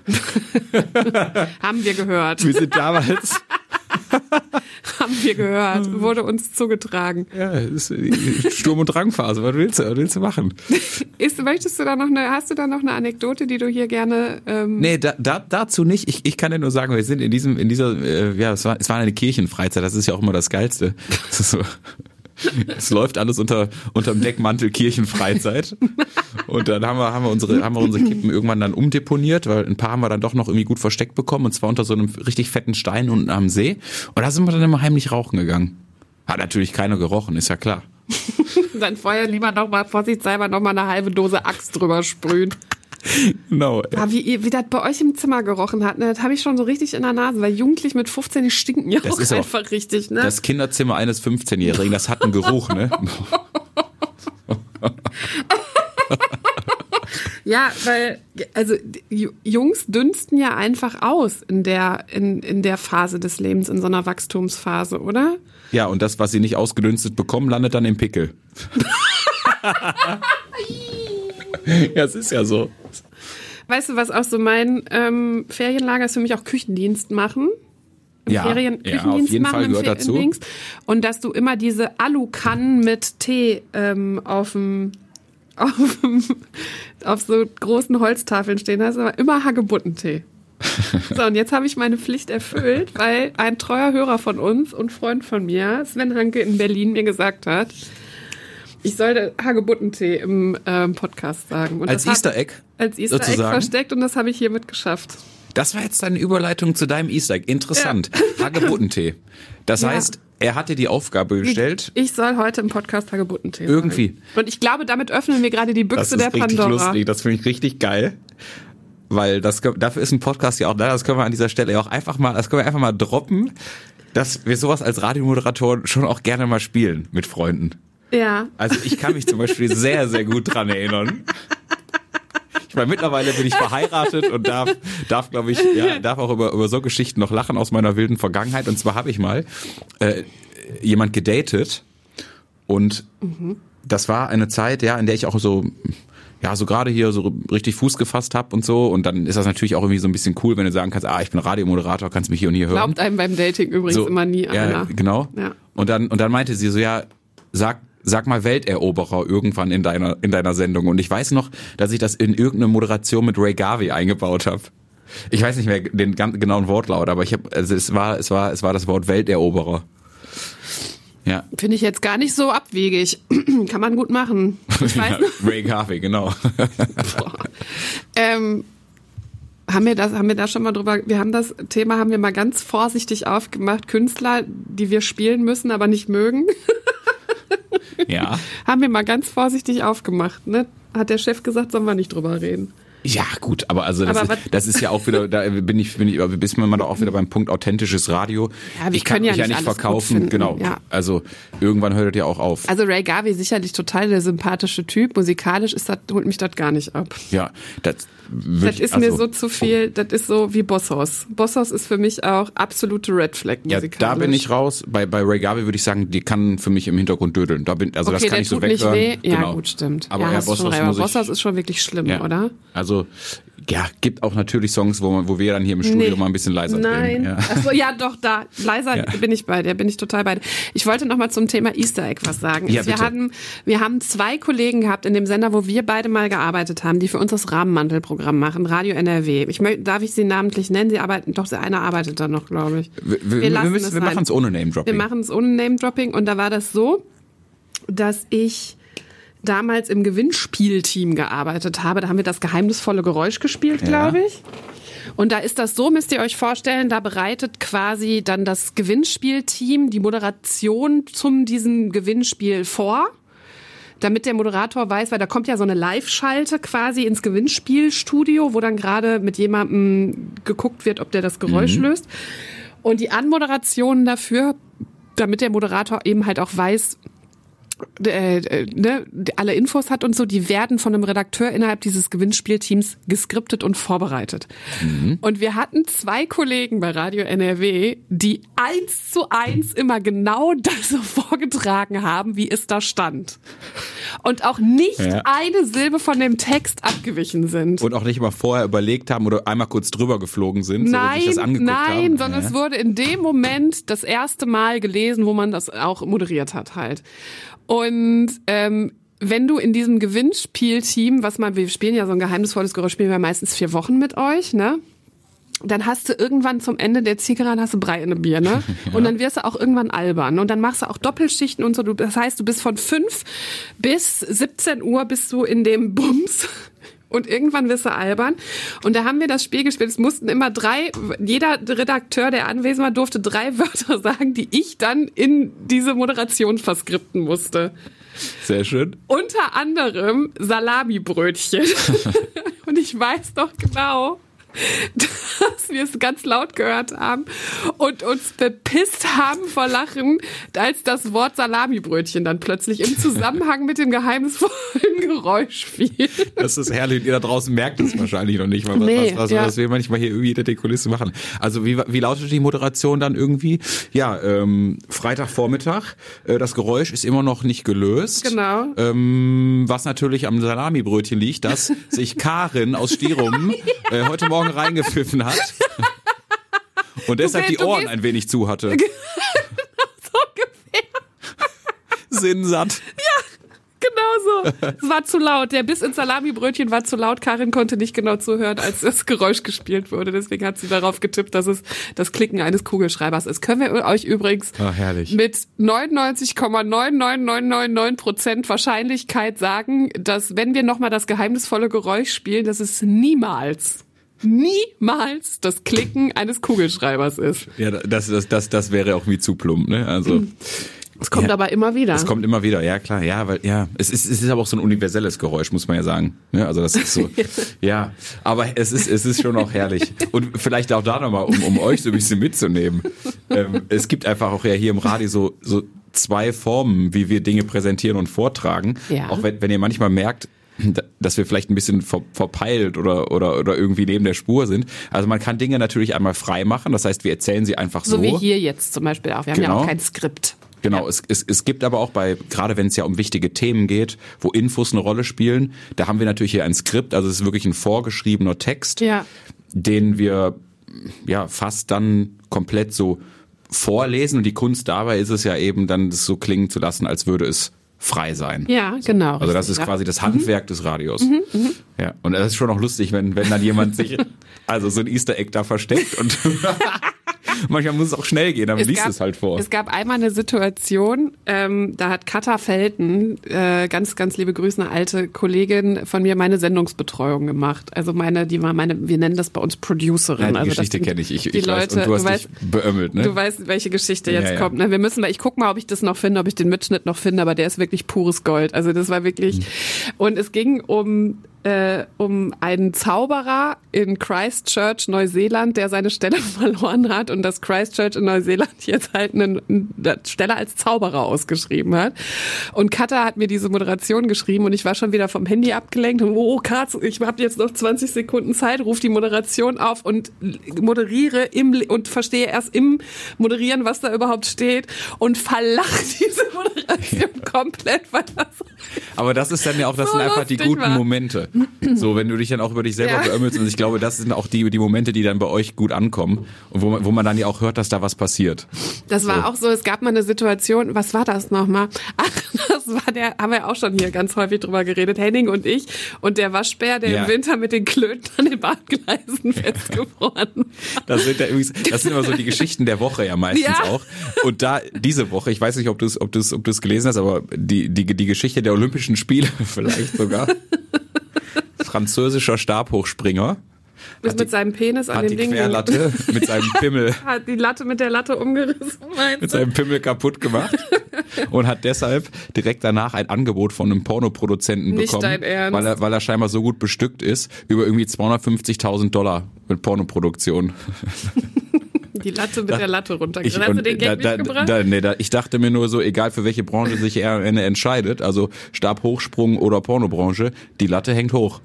Haben wir gehört. Wir sind damals... Haben wir gehört. Wurde uns zugetragen. Ja, ist Sturm- und Drangphase. Was willst du, was willst du machen? Ist, möchtest du da noch eine, hast du da noch eine Anekdote, die du hier gerne... Ähm nee, da, da, dazu nicht. Ich, ich kann dir nur sagen, wir sind in diesem, in dieser, äh, ja, es war, es war eine Kirchenfreizeit. Das ist ja auch immer das Geilste. Das ist so... Es läuft alles unter unterm Deckmantel Kirchenfreizeit. Und dann haben wir haben wir unsere haben wir unsere Kippen irgendwann dann umdeponiert, weil ein paar haben wir dann doch noch irgendwie gut versteckt bekommen, und zwar unter so einem richtig fetten Stein unten am See. Und da sind wir dann immer heimlich rauchen gegangen. Hat natürlich keiner gerochen, ist ja klar. Dann vorher lieber noch mal vorsichtshalber noch mal eine halbe Dose Axt drüber sprühen. Genau. Ja, wie, wie das bei euch im Zimmer gerochen hat, ne, das habe ich schon so richtig in der Nase, weil Jugendliche mit fünfzehn, die stinken ja das auch ist einfach auch richtig, ne? Das Kinderzimmer eines fünfzehnjährigen, das hat einen Geruch, ne? Ja, weil, also Jungs dünsten ja einfach aus in der, in, in der Phase des Lebens, in so einer Wachstumsphase, oder? Ja, und das, was sie nicht ausgedünstet bekommen, landet dann im Pickel. Ja, es ist ja so. Weißt du, was auch so mein ähm, Ferienlager ist, für mich auch Küchendienst machen? Im ja, Ferien, ja, Küchendienst auf jeden machen Fall gehört Fer- dazu. Dings. Und dass du immer diese Alukannen mit Tee ähm, auf dem auf, auf so großen Holztafeln stehen hast, aber immer Hagebuttentee. So, und jetzt habe ich meine Pflicht erfüllt, weil ein treuer Hörer von uns und Freund von mir, Sven Hanke in Berlin, mir gesagt hat, ich sollte Hagebuttentee im ähm, Podcast sagen. Und als das Easter Egg? Als Easter sozusagen. Egg versteckt, und das habe ich hiermit geschafft. Das war jetzt deine Überleitung zu deinem Easter Egg. Interessant. Ja. Hagebuttentee. Das ja. heißt, er hat dir die Aufgabe gestellt. Ich soll heute im Podcast Hagebuttentee Irgendwie. sagen. Und ich glaube, damit öffnen wir gerade die Büchse der Pandora. Das ist richtig lustig. Das finde ich richtig geil. Weil das, dafür ist ein Podcast ja auch da. Das können wir an dieser Stelle auch einfach mal, das können wir einfach mal droppen, dass wir sowas als Radiomoderatoren schon auch gerne mal spielen mit Freunden. Ja. Also ich kann mich zum Beispiel sehr, sehr gut dran erinnern. Ich meine, mittlerweile bin ich verheiratet und darf, darf glaube ich, ja, darf auch über, über so Geschichten noch lachen aus meiner wilden Vergangenheit. Und zwar habe ich mal äh, jemand gedatet, und mhm. das war eine Zeit, ja, in der ich auch so, ja, so gerade hier so richtig Fuß gefasst habe und so. Und dann ist das natürlich auch irgendwie so ein bisschen cool, wenn du sagen kannst, ah, ich bin Radiomoderator, kannst mich hier und hier hören. Glaubt einem beim Dating übrigens so, immer nie einer. Ja, genau. Ja. Und dann, und dann meinte sie so, ja, sag, Sag mal Welteroberer irgendwann in deiner in deiner Sendung. Und ich weiß noch, dass ich das in irgendeine Moderation mit Ray Garvey eingebaut habe. Ich weiß nicht mehr den ganz genauen Wortlaut, aber ich habe, also es war es war es war das Wort Welteroberer. Ja. Finde ich jetzt gar nicht so abwegig. Kann man gut machen. Ich weiß ja, Ray Garvey, genau. ähm, haben wir das, haben wir da schon mal drüber, wir haben das Thema, haben wir mal ganz vorsichtig aufgemacht. Künstler, die wir spielen müssen, aber nicht mögen. Ja. Haben wir mal ganz vorsichtig aufgemacht, ne? Hat der Chef gesagt, sollen wir nicht drüber reden. Ja, gut, aber also das, aber ist, das ist ja auch wieder, da bin ich, bin ich, bist man doch auch wieder beim Punkt authentisches Radio. Ja, wir ich kann können ja mich ja nicht nicht alles verkaufen, gut finden, genau. ja. Also irgendwann hört das ja auch auf. Also Ray Garvey sicherlich total der sympathische Typ. Musikalisch ist das, holt mich das gar nicht ab. Ja, das, das ist also, mir so zu viel. Das ist so wie Bosshaus. Bosshaus ist für mich auch absolute Red Flag musikalisch. Ja, da bin ich raus. Bei bei Ray Garvey würde ich sagen, die kann für mich im Hintergrund dödeln. Da bin, also okay, das kann der ich so tut nicht weghören. weh. Ja, genau. gut, stimmt. Aber ja, ja, Bosshaus, Bosshaus, schon, muss ich, Bosshaus ist schon wirklich schlimm, ja. oder? Also ja, gibt auch natürlich Songs, wo, man, wo wir dann hier im Studio Nee. mal ein bisschen leiser Nein. drehen. Ja. Ach so, ja, doch, da. Leiser Ja. bin ich bei dir, bin ich total bei dir. Ich wollte noch mal zum Thema Easter Egg was sagen. Ja, wir, bitte. hatten, wir haben zwei Kollegen gehabt in dem Sender, wo wir beide mal gearbeitet haben, die für uns das Rahmenmantelprogramm machen, Radio N R W. Ich möchte, darf ich sie namentlich nennen? Sie arbeiten, doch, einer arbeitet da noch, glaube ich. Wir, wir, Wir lassen wir, müssen, es wir sein. machen es ohne Name-Dropping. Wir machen es ohne Name-Dropping und da war das so, dass ich damals im Gewinnspielteam gearbeitet habe. Da haben wir das geheimnisvolle Geräusch gespielt, glaube Ja. ich. Und da ist das so, müsst ihr euch vorstellen, da bereitet quasi dann das Gewinnspielteam die Moderation zum diesem Gewinnspiel vor, damit der Moderator weiß, weil da kommt ja so eine Live-Schalte quasi ins Gewinnspielstudio, wo dann gerade mit jemandem geguckt wird, ob der das Geräusch Mhm. löst. Und die Anmoderationen dafür, damit der Moderator eben halt auch weiß, Äh, äh, ne, alle Infos hat und so, die werden von einem Redakteur innerhalb dieses Gewinnspielteams geskriptet und vorbereitet. Mhm. Und wir hatten zwei Kollegen bei Radio N R W, die eins zu eins immer genau das so vorgetragen haben, wie es da stand. Und auch nicht Ja. eine Silbe von dem Text abgewichen sind. Und auch nicht mal vorher überlegt haben oder einmal kurz drüber geflogen sind, so Nein, sich das angeguckt nein, haben. sondern Ja. es wurde in dem Moment das erste Mal gelesen, wo man das auch moderiert hat halt. Und ähm, wenn du in diesem Gewinnspielteam, was man, wir spielen ja so ein geheimnisvolles Geräusch, spielen wir meistens vier Wochen mit euch, ne? Dann hast du irgendwann zum Ende der Zielgerade hast du Brei in der Birne. Ja. Und dann wirst du auch irgendwann albern. Und dann machst du auch Doppelschichten und so. Du, das heißt, du bist von fünf bis siebzehn Uhr bist du in dem Bums. Und irgendwann wirst du albern. Und da haben wir das Spiel gespielt. Es mussten immer drei, jeder Redakteur, der anwesend war, durfte drei Wörter sagen, die ich dann in diese Moderation verskripten musste. Sehr schön. Unter anderem Salamibrötchen. Und ich weiß doch genau, dass wir es ganz laut gehört haben und uns bepisst haben vor Lachen, als das Wort Salamibrötchen dann plötzlich im Zusammenhang mit dem geheimnisvollen Geräusch fiel. Das ist herrlich. Ihr da draußen merkt es wahrscheinlich noch nicht, was, Nee, was, was, ja. was wir manchmal hier irgendwie hinter den Kulissen machen. Also wie, wie lautet die Moderation dann irgendwie? Ja, ähm, Freitagvormittag, äh, das Geräusch ist immer noch nicht gelöst. Genau. Ähm, was natürlich am Salamibrötchen liegt, dass sich Karin aus Stirum äh, heute Morgen reingepfiffen hat und deshalb Du die gehst- du Ohren gehst- ein wenig zu hatte. So ungefähr. Sinnsatt. Genau so. Es war zu laut. Der Biss ins Salamibrötchen war zu laut. Karin konnte nicht genau zuhören, als das Geräusch gespielt wurde. Deswegen hat sie darauf getippt, dass es das Klicken eines Kugelschreibers ist. Können wir euch übrigens Ah, herrlich. mit neunundneunzig Komma neun neun neun neun neun Prozent Wahrscheinlichkeit sagen, dass wenn wir nochmal das geheimnisvolle Geräusch spielen, dass es niemals, niemals das Klicken eines Kugelschreibers ist. Ja, das, das, das, das wäre auch wie zu plump, ne? Also. Es kommt Ja. aber immer wieder. Es kommt immer wieder, ja klar, ja, weil ja, es ist es ist aber auch so ein universelles Geräusch, muss man ja sagen. Ja, also das ist so, ja, aber es ist es ist schon auch herrlich und vielleicht auch da nochmal, um um euch so ein bisschen mitzunehmen. Ähm, es gibt einfach auch ja hier im Radio so so zwei Formen, wie wir Dinge präsentieren und vortragen. Ja. Auch wenn wenn ihr manchmal merkt, dass wir vielleicht ein bisschen ver, verpeilt oder oder oder irgendwie neben der Spur sind. Also man kann Dinge natürlich einmal frei machen, das heißt, wir erzählen sie einfach so. So wie hier jetzt zum Beispiel auch. Wir haben ja Genau. auch kein Skript. Genau, Ja. es, es, es gibt aber auch bei, gerade wenn es ja um wichtige Themen geht, wo Infos eine Rolle spielen, da haben wir natürlich hier ein Skript, also es ist wirklich ein vorgeschriebener Text, Ja. den wir ja fast dann komplett so vorlesen und die Kunst dabei ist es ja eben dann, das so klingen zu lassen, als würde es frei sein. Ja, genau. Also das richtig, ist ja. quasi das Handwerk des Radios. Ja, und das ist schon auch lustig, wenn, wenn dann jemand sich also so ein Easter Egg da versteckt und manchmal muss es auch schnell gehen, dann liest es halt vor. Es gab einmal eine Situation, ähm, da hat Katha Felten, äh, ganz, ganz liebe Grüße, eine alte Kollegin von mir, meine Sendungsbetreuung gemacht. Also meine, die war meine, wir nennen das bei uns Producerin. Ja, die also das Geschichte sind kenne ich. Ich, die ich weiß, Leute, und du hast du weißt, dich beömmelt, ne? Du weißt, welche Geschichte jetzt Ja, ja. kommt. Ne? Wir müssen, ich guck mal, ob ich das noch finde, ob ich den Mitschnitt noch finde, aber der ist wirklich pures Gold. Also das war wirklich, Mhm. und es ging um äh, um einen Zauberer in Christchurch, Neuseeland, der seine Stelle verloren hat und das Christchurch in Neuseeland jetzt halt eine, eine Stelle als Zauberer ausgeschrieben hat. Und Katha hat mir diese Moderation geschrieben und ich war schon wieder vom Handy abgelenkt und oh krass, ich habe jetzt noch zwanzig Sekunden Zeit, rufe die Moderation auf und moderiere im und verstehe erst im Moderieren, was da überhaupt steht und verlache diese Moderation ja. komplett. Weil das Aber das ist dann ja auch, das so sind einfach die guten war. Momente. So, wenn du dich dann auch über dich selber ja. beömmelst und ich glaube, das sind auch die, die Momente, die dann bei euch gut ankommen und wo man, wo man dann ja auch hört, dass da was passiert. Das war so. Auch so, es gab mal eine Situation, was war das nochmal? Ach, das war der, haben wir auch schon hier ganz häufig drüber geredet, Henning und ich und der Waschbär, der ja. im Winter mit den Klöten an den Bahngleisen festgefroren war. Das sind ja übrigens, das sind immer so die Geschichten der Woche ja meistens ja. auch. Und da, diese Woche, ich weiß nicht, ob du es, ob du es, ob du es gelesen hast, aber die, die, die Geschichte der Olympischen Spiele vielleicht sogar. Französischer Stabhochspringer. Ist mit seinem Penis an dem Ding. Hat die Querlatte mit seinem Pimmel. Hat die Latte mit der Latte umgerissen, meinst du? Mit seinem Pimmel kaputt gemacht. Und hat deshalb direkt danach ein Angebot von einem Pornoproduzenten Nicht bekommen. Dein Ernst. Weil er, weil er scheinbar so gut bestückt ist, über irgendwie zweihundertfünfzigtausend Dollar mit Pornoproduktion. Die Latte mit da, der Latte runtergegangen. Hast du den Gag da, mitgebracht? Da, nee, da, ich dachte mir nur so, egal für welche Branche sich er am Ende entscheidet, also Stabhochsprung oder Pornobranche, die Latte hängt hoch.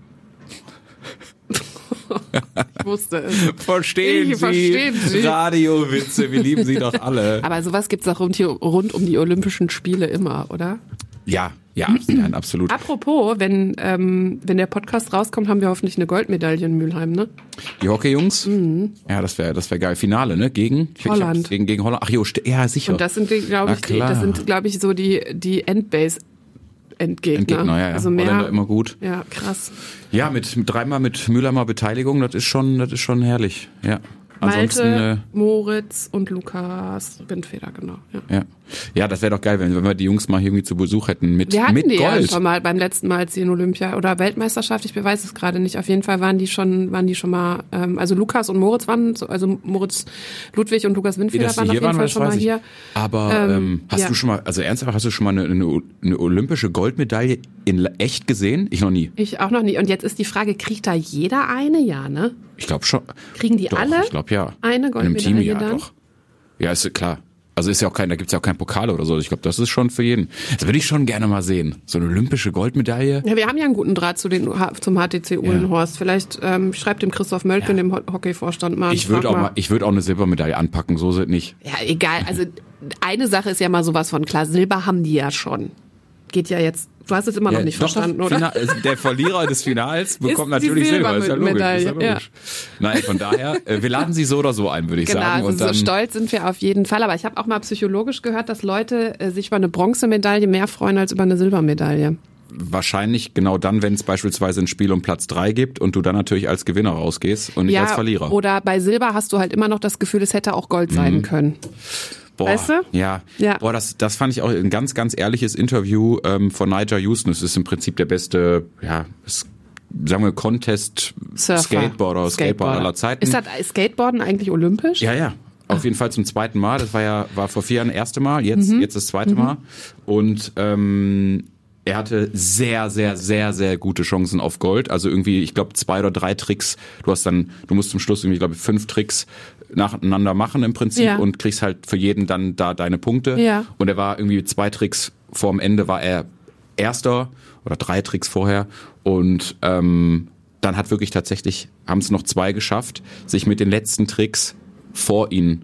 Ich wusste es. Verstehen ich Sie, verstehen Sie. Radiowitze, wir lieben sie doch alle. Aber sowas gibt's auch rund, hier, rund um die Olympischen Spiele immer, oder? Ja, ja, ja, absolut. Apropos, wenn ähm, wenn der Podcast rauskommt, haben wir hoffentlich eine Goldmedaille in Mülheim, ne? Die Hockeyjungs? Mhm. Ja, das wäre das wäre geil. Finale, ne? Gegen Holland. Ich, gegen, gegen Holland. Ach jo, ja, sicher. Und das sind, glaube ich, die, das sind, glaube ich, so die die Endbase. Endgegner. Endgegner, ja, ja. Also mehr, Holländer immer gut. Ja, krass. Ja, mit, mit dreimal mit Mühlheimer Beteiligung, das ist schon, das ist schon herrlich. Ja. Ansonsten, Malte, äh, Moritz und Lukas Rindfeder, genau. Ja, ja. ja das wäre doch geil, wenn, wenn wir die Jungs mal irgendwie zu Besuch hätten mit, wir hatten mit die Gold. Ja schon mal beim letzten Mal, als sie in Olympia oder Weltmeisterschaft, ich weiß es gerade nicht. Auf jeden Fall waren die schon, waren die schon mal, ähm, also Lukas und Moritz waren, also Moritz Ludwig und Lukas Rindfeder waren auf jeden waren, Fall schon mal ich. hier. Aber ähm, hast ja. du schon mal, also ernsthaft, hast du schon mal eine, eine, eine olympische Goldmedaille in echt gesehen? Ich noch nie. Ich auch noch nie. Und jetzt ist die Frage, kriegt da jeder eine? Ja, ne? Ich glaube schon. Kriegen die doch, alle? Ich glaube ja. Eine Goldmedaille in einem Team, ja, dann? doch. Ja, ist klar. Also ist ja auch kein, da gibt's ja auch keinen Pokal oder so. Ich glaube, das ist schon für jeden. Das würde ich schon gerne mal sehen. So eine olympische Goldmedaille. Ja, wir haben ja einen guten Draht zu den, zum H T C Uhlenhorst. Ja. Vielleicht ähm, schreibt dem Christoph Mölken, ja. dem Hockeyvorstand mal. Ich würde auch mal, ich würde auch eine Silbermedaille anpacken. So sind nicht. Ja, egal. Also eine Sache ist ja mal sowas von klar. Silber haben die ja schon. Geht ja jetzt. Du hast es immer ja, noch nicht verstanden, oder? Final, der Verlierer des Finals bekommt natürlich Silber, ist ja logisch. Ist ja logisch. Ja. Nein, von daher, wir laden sie so oder so ein, würde ich genau, sagen. Genau, also und so stolz sind wir auf jeden Fall. Aber ich habe auch mal psychologisch gehört, dass Leute sich über eine Bronzemedaille mehr freuen als über eine Silbermedaille. Wahrscheinlich genau dann, wenn es beispielsweise ein Spiel um Platz drei gibt und du dann natürlich als Gewinner rausgehst und nicht ja, als Verlierer. Oder bei Silber hast du halt immer noch das Gefühl, es hätte auch Gold sein mhm. können. Boah, weißt du? ja. ja. Boah, das, das fand ich auch ein ganz, ganz ehrliches Interview ähm, von Nigel Houston. Das ist im Prinzip der beste, ja, sagen wir Contest Surfer. Skateboarder, Skateboarder aller Zeiten. Ist das Skateboarden eigentlich olympisch? Ja, ja. Auf jeden Fall zum zweiten Mal. Das war ja, war vor vier Jahren das erste Mal, jetzt, mhm. jetzt das zweite mhm. Mal. Und ähm, er hatte sehr, sehr, sehr, sehr gute Chancen auf Gold. Also irgendwie, ich glaube, zwei oder drei Tricks. Du hast dann, du musst zum Schluss irgendwie, glaube ich, fünf Tricks nacheinander machen im Prinzip ja. und kriegst halt für jeden dann da deine Punkte. Ja. Und er war irgendwie zwei Tricks vorm Ende war er Erster oder drei Tricks vorher. Und ähm, dann hat wirklich tatsächlich, haben es noch zwei geschafft, sich mit den letzten Tricks vor ihn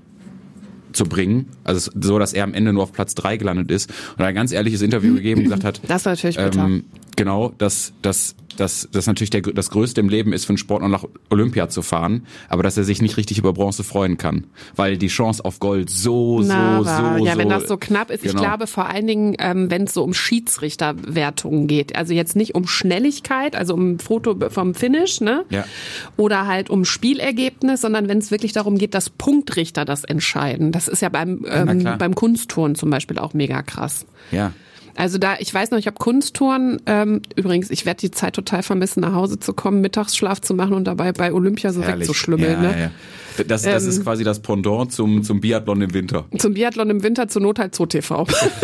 zu bringen, also so, dass er am Ende nur auf Platz drei gelandet ist und er ein ganz ehrliches Interview gegeben und gesagt hat, das war natürlich bitter. Ähm, genau, dass dass dass das natürlich der, das Größte im Leben ist, für einen Sportler nach Olympia zu fahren, aber dass er sich nicht richtig über Bronze freuen kann, weil die Chance auf Gold so, Na, so, war. so, Ja, so, wenn das so knapp ist. Genau. Ich glaube vor allen Dingen, ähm, wenn es so um Schiedsrichterwertungen geht, also jetzt nicht um Schnelligkeit, also um Foto vom Finish, ne? Ja. Oder halt um Spielergebnis, sondern wenn es wirklich darum geht, dass Punktrichter das entscheiden. Das ist ja beim, ähm, ja, beim Kunstturnen zum Beispiel auch mega krass. Ja. Also da, ich weiß noch, ich habe Kunstturnen, ähm, übrigens, ich werde die Zeit total vermissen, nach Hause zu kommen, Mittagsschlaf zu machen und dabei bei Olympia so Herrlich. wegzuschlümmeln. Ja, ne? ja, ja. Das, das ähm, ist quasi das Pendant zum, zum Biathlon im Winter. Zum Biathlon im Winter, zur Not halt Zoo T V.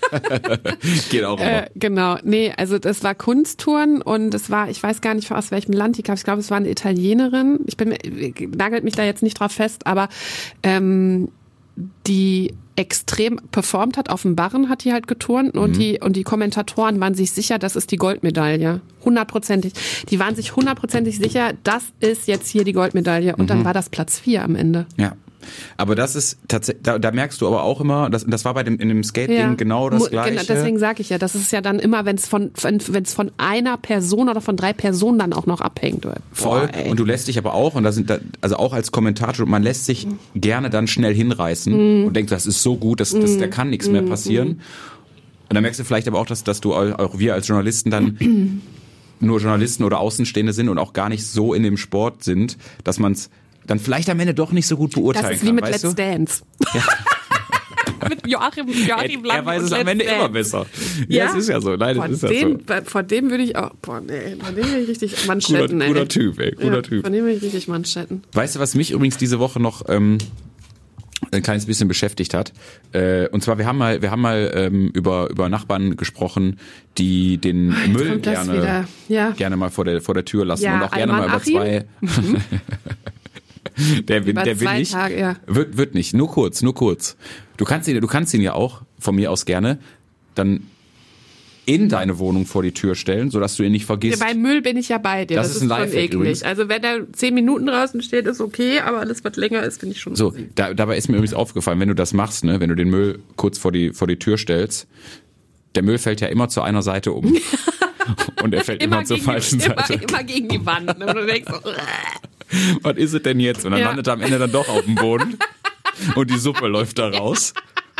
Geht auch immer. Äh, genau, nee, also das war Kunsttouren und es war, ich weiß gar nicht aus welchem Land die kam, ich glaube, es war eine Italienerin, ich bin, nagelt mich da jetzt nicht drauf fest, aber ähm, die extrem performt hat, auf dem Barren hat die halt geturnt und mhm. die und die Kommentatoren waren sich sicher, das ist die Goldmedaille. Hundertprozentig. Die waren sich hundertprozentig sicher, das ist jetzt hier die Goldmedaille und mhm. dann war das Platz vier am Ende. Ja. Aber das ist tatsächlich, da, da merkst du aber auch immer, das, das war bei dem in dem Skate-Ding ja. genau das Mo- Gleiche. Genau, deswegen sage ich ja, das ist ja dann immer, wenn es von wenn es von einer Person oder von drei Personen dann auch noch abhängt. Voll. Boah, und du lässt dich aber auch, und da sind da, also auch als Kommentator, man lässt sich mhm. gerne dann schnell hinreißen mm. und denkt, das ist so gut, das, das, da kann nichts mm. mehr passieren. Mm. Und dann merkst du vielleicht aber auch, dass, dass du auch wir als Journalisten dann nur Journalisten oder Außenstehende sind und auch gar nicht so in dem Sport sind, dass man es dann vielleicht am Ende doch nicht so gut beurteilen kann. Das ist wie mit weißt Let's du? Dance. Ja. mit Joachim, Joachim Er, er weiß es am Ende Dance. Immer besser. Ja, ja, es ist ja so. Nein, es ist dem, ja so. Vor dem würde ich auch, boah, nee, von dem würde ich richtig Manschetten, guter, ey. Guter Typ, ey, guter ja, Typ. Von dem würde ich richtig Manschetten. Weißt du, was mich übrigens diese Woche noch ähm, ein kleines bisschen beschäftigt hat? Äh, und zwar, wir haben mal, wir haben mal ähm, über über Nachbarn gesprochen, die den oh, Müll gerne, ja. gerne mal vor der vor der Tür lassen ja, und auch gerne mal über Achim. zwei. Mhm. Der will, der will nicht. Tage, ja. Wird, wird nicht. Nur kurz, nur kurz. Du kannst ihn, du kannst ihn ja auch von mir aus gerne dann in deine Wohnung vor die Tür stellen, sodass du ihn nicht vergisst. Ja, bei Müll bin ich ja bei dir. Das, das ist ein schon Lifehack eklig. übrigens. Also wenn er zehn Minuten draußen steht, ist okay, aber alles, was länger ist, finde ich schon so. Da, dabei ist mir übrigens aufgefallen, wenn du das machst, ne, wenn du den Müll kurz vor die vor die Tür stellst, der Müll fällt ja immer zu einer Seite um. Und er fällt immer, immer zur falschen die, Seite. Immer, immer gegen die Wand. Ne? Und du denkst so, was ist es denn jetzt? Und dann ja. landet er am Ende dann doch auf dem Boden und die Suppe läuft da raus.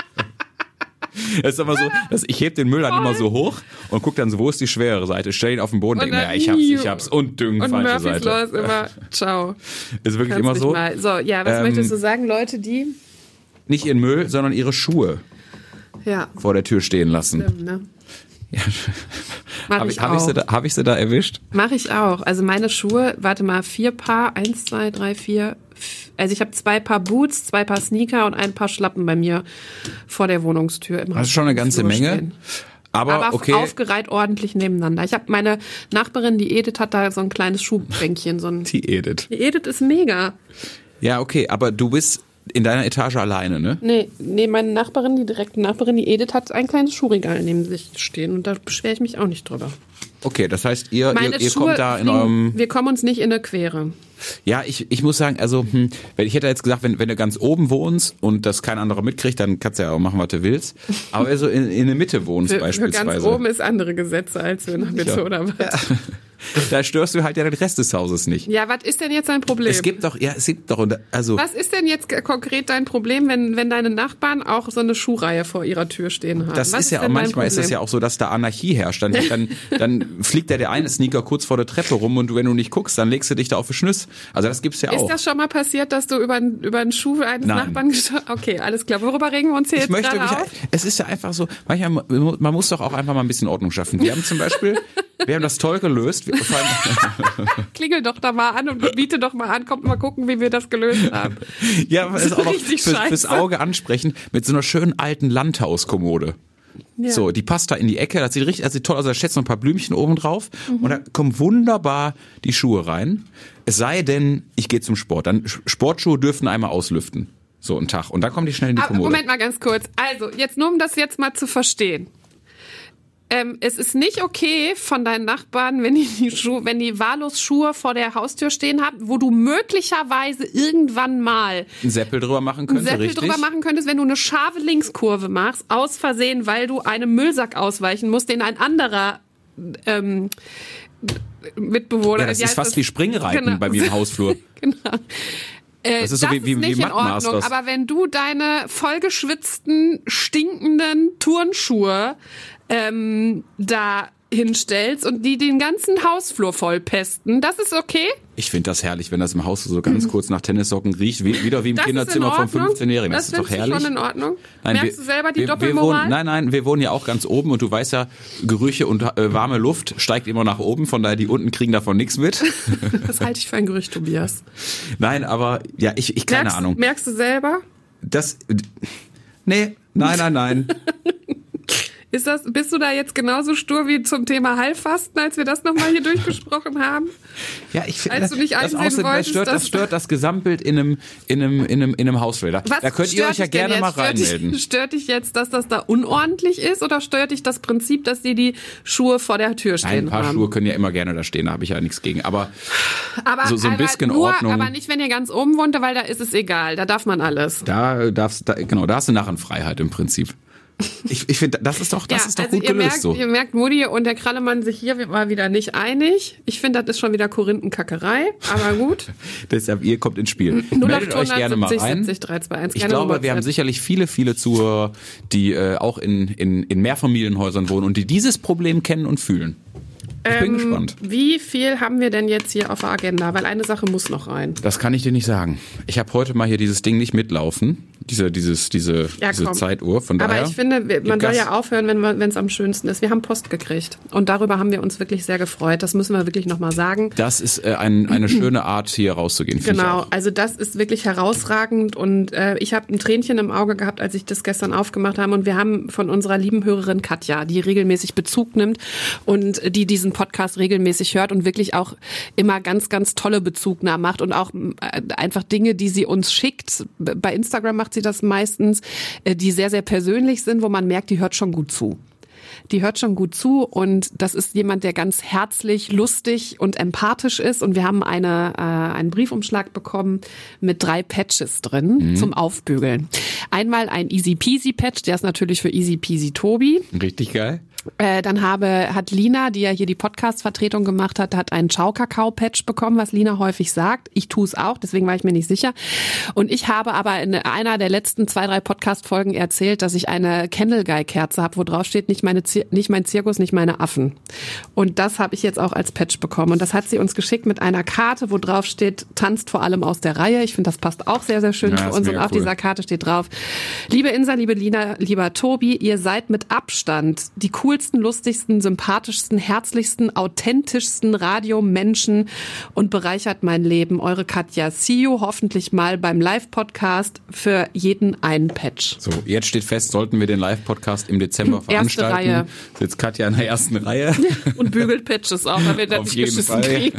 Das ist aber so, dass ich heb den Müll dann immer so hoch und guck dann so, wo ist die schwerere Seite? Stell ihn auf den Boden und denke mir, ja, ich hab's, ich hab's und düngen und falsche Murphy's Seite. Law ist immer, ciao. Ist wirklich Kannst immer so. Mal. So, ja, was ähm, möchtest du sagen, Leute, die nicht ihren Müll, sondern ihre Schuhe ja. vor der Tür stehen lassen. Stimmt, ne? Ja. Mach Habe ich, ich, hab ich, sie da, hab ich sie da erwischt? Mache ich auch. Also meine Schuhe, warte mal, vier Paar, eins, zwei, drei, vier. Also ich habe zwei Paar Boots, zwei Paar Sneaker und ein Paar Schlappen bei mir vor der Wohnungstür. Im das ist schon eine ganze Menge. Stehen. Aber, Aber okay. aufgereiht ordentlich nebeneinander. Ich habe meine Nachbarin, die Edith, hat da so ein kleines Schuhbänkchen. So ein die Edith. Die Edith ist mega. Ja, okay, aber du bist in deiner Etage alleine, ne? Nee, nee, meine Nachbarin, die direkte Nachbarin, die Edith, hat ein kleines Schuhregal neben sich stehen und da beschwere ich mich auch nicht drüber. Okay, das heißt, ihr, Meine ihr, ihr Schuhe kommt da in fliegen, eurem... Wir kommen uns nicht in eine Quere. Ja, ich, ich muss sagen, also, hm, wenn ich hätte jetzt gesagt, wenn, wenn du ganz oben wohnst und das kein anderer mitkriegt, dann kannst du ja auch machen, was du willst. Aber wenn du in, in der Mitte wohnst für, beispielsweise. Für ganz oben ist andere Gesetze als in der Mitte, ja. Oder was? Ja. Da störst du halt ja den Rest des Hauses nicht. Ja, was ist denn jetzt dein Problem? Es gibt doch, ja, es gibt doch, also. Was ist denn jetzt konkret dein Problem, wenn, wenn deine Nachbarn auch so eine Schuhreihe vor ihrer Tür stehen haben? Das was ist ja auch, manchmal ist das ja auch so, dass da Anarchie herrscht. Dann, dann, dann fliegt ja der eine Sneaker kurz vor der Treppe rum und du, wenn du nicht guckst, dann legst du dich da auf den Schnüss. Also das gibt's ja auch. Ist das schon mal passiert, dass du über, über einen Schuh eines Nein. Nachbarn gestanden hast? Okay, alles klar. Worüber regen wir uns hier ich jetzt möchte gerade mich, auf? Es ist ja einfach so, manchmal, man muss doch auch einfach mal ein bisschen Ordnung schaffen. Wir haben zum Beispiel, wir haben das toll gelöst. Wir, vor allem, klingel doch da mal an und biete doch mal an, kommt mal gucken, wie wir das gelöst haben. Ja, aber es ist auch noch fürs, fürs Auge ansprechen mit so einer schönen alten Landhauskommode. Ja. So, die passt da in die Ecke, das sieht richtig, das sieht toll aus, da steht noch ein paar Blümchen oben drauf mhm. und da kommen wunderbar die Schuhe rein. Es sei denn, ich gehe zum Sport, dann Sportschuhe dürfen einmal auslüften. So einen Tag. Und dann kommen die schnell in die aber Kommode. Moment mal ganz kurz. Also, jetzt nur um das jetzt mal zu verstehen. Ähm, es ist nicht okay von deinen Nachbarn, wenn die, die Schuhe, wenn die wahllos Schuhe vor der Haustür stehen haben, wo du möglicherweise irgendwann mal einen Seppel drüber machen könntest, einen Seppel richtig? drüber machen könntest, wenn du eine scharfe Linkskurve machst, aus Versehen, weil du einem Müllsack ausweichen musst, den ein anderer ähm, Mitbewohner... Ja, das ja, ist fast das, wie Springreiten genau. bei mir im Hausflur. Genau. Äh, das ist so das wie, wie, ist nicht wie in Ordnung, aber wenn du deine vollgeschwitzten, stinkenden Turnschuhe ähm, da hinstellst und die den ganzen Hausflur vollpesten, das ist okay? Ich finde das herrlich, wenn das im Haus so ganz kurz nach Tennissocken riecht, wie, wieder wie im das Kinderzimmer vom fünfzehnjährigen. Das, das ist doch herrlich. Das ist schon in Ordnung? Nein, Merkst wir, du selber die wir, Doppelmoral? Wir wohnen, nein, nein, wir wohnen ja auch ganz oben und du weißt ja, Gerüche und äh, warme Luft steigt immer nach oben, von daher die unten kriegen davon nichts mit. Das halte ich für ein Gerücht, Tobias. Nein, aber ja, ich, ich keine merkst, Ahnung. Merkst du selber? Das, nee, nein, nein, nein. Ist das, bist du da jetzt genauso stur wie zum Thema Heilfasten, als wir das nochmal hier durchgesprochen haben? Ja, ich finde, als du nicht das, einsehen das, wolltest, stört, das stört das Gesamtbild in einem, in einem, in einem, in einem Hausfeld. Da, da könnt ihr euch ja gerne mal reinmelden. Dich, stört dich jetzt, dass das da unordentlich ist oder stört dich das Prinzip, dass die die Schuhe vor der Tür stehen haben? Ein paar haben? Schuhe können ja immer gerne da stehen, da habe ich ja nichts gegen. Aber, aber so, so ein bisschen nur, Ordnung. Aber nicht, wenn ihr ganz oben wohnt, weil da ist es egal. Da darf man alles. Da darfst, da, genau, da hast du Narrenfreiheit im Prinzip. Ich, ich finde, das ist doch, das ja, ist doch also gut ihr gelöst merkt, so. Ihr merkt, Mutti und der Krallemann sich hier mal wieder nicht einig. Ich finde, das ist schon wieder Korinthenkackerei, aber gut. Deshalb, ihr kommt ins Spiel. Meldet euch gerne mal rein. siebzig, drei zwei eins, ich glaube, wir haben sicherlich viele, viele Zuhörer, die äh, auch in, in, in Mehrfamilienhäusern wohnen und die dieses Problem kennen und fühlen. Ich bin ähm, gespannt. Wie viel haben wir denn jetzt hier auf der Agenda? Weil eine Sache muss noch rein. Das kann ich dir nicht sagen. Ich habe heute mal hier dieses Ding nicht mitlaufen. Diese, dieses, diese, ja, diese Zeituhr. Von daher, aber ich finde, man soll ja aufhören, wenn es am schönsten ist. Wir haben Post gekriegt. Und darüber haben wir uns wirklich sehr gefreut. Das müssen wir wirklich nochmal sagen. Das ist äh, ein, eine schöne Art, hier rauszugehen. Genau, also das ist wirklich herausragend. Und äh, ich habe ein Tränchen im Auge gehabt, als ich das gestern aufgemacht habe. Und wir haben von unserer lieben Hörerin Katja, die regelmäßig Bezug nimmt und die diesen Podcast regelmäßig hört und wirklich auch immer ganz, ganz tolle Bezugnahmen macht und auch äh, einfach Dinge, die sie uns schickt. Bei Instagram macht sie das meistens, die sehr, sehr persönlich sind, wo man merkt, die hört schon gut zu. Die hört schon gut zu und das ist jemand, der ganz herzlich, lustig und empathisch ist und wir haben eine, äh, einen Briefumschlag bekommen mit drei Patches drin mhm. zum Aufbügeln. Einmal ein Easy Peasy Patch, der ist natürlich für Easy Peasy Tobi. Richtig geil. Äh, dann habe, hat Lina, die ja hier die Podcast-Vertretung gemacht hat, hat einen Ciao-Kakao-Patch bekommen, was Lina häufig sagt. Ich tue es auch, deswegen war ich mir nicht sicher. Und ich habe aber in einer der letzten zwei, drei Podcast-Folgen erzählt, dass ich eine Candle-Guy-Kerze habe, wo drauf steht, nicht meine Zir- nicht mein Zirkus, nicht meine Affen. Und das habe ich jetzt auch als Patch bekommen. Und das hat sie uns geschickt mit einer Karte, wo drauf steht, tanzt vor allem aus der Reihe. Ich finde, das passt auch sehr, sehr schön ja, zu uns. Und auf cool. dieser Karte steht drauf, liebe Insa, liebe Lina, lieber Tobi, ihr seid mit Abstand die coolsten, lustigsten, sympathischsten, herzlichsten, authentischsten Radiomenschen und bereichert mein Leben. Eure Katja. See you hoffentlich mal beim Live-Podcast für jeden einen Patch. So, jetzt steht fest, sollten wir den Live-Podcast im Dezember veranstalten. Erste Reihe. Sitzt Katja in der ersten Reihe. Und bügelt Patches auch, weil wir das nicht geschissen kriegen.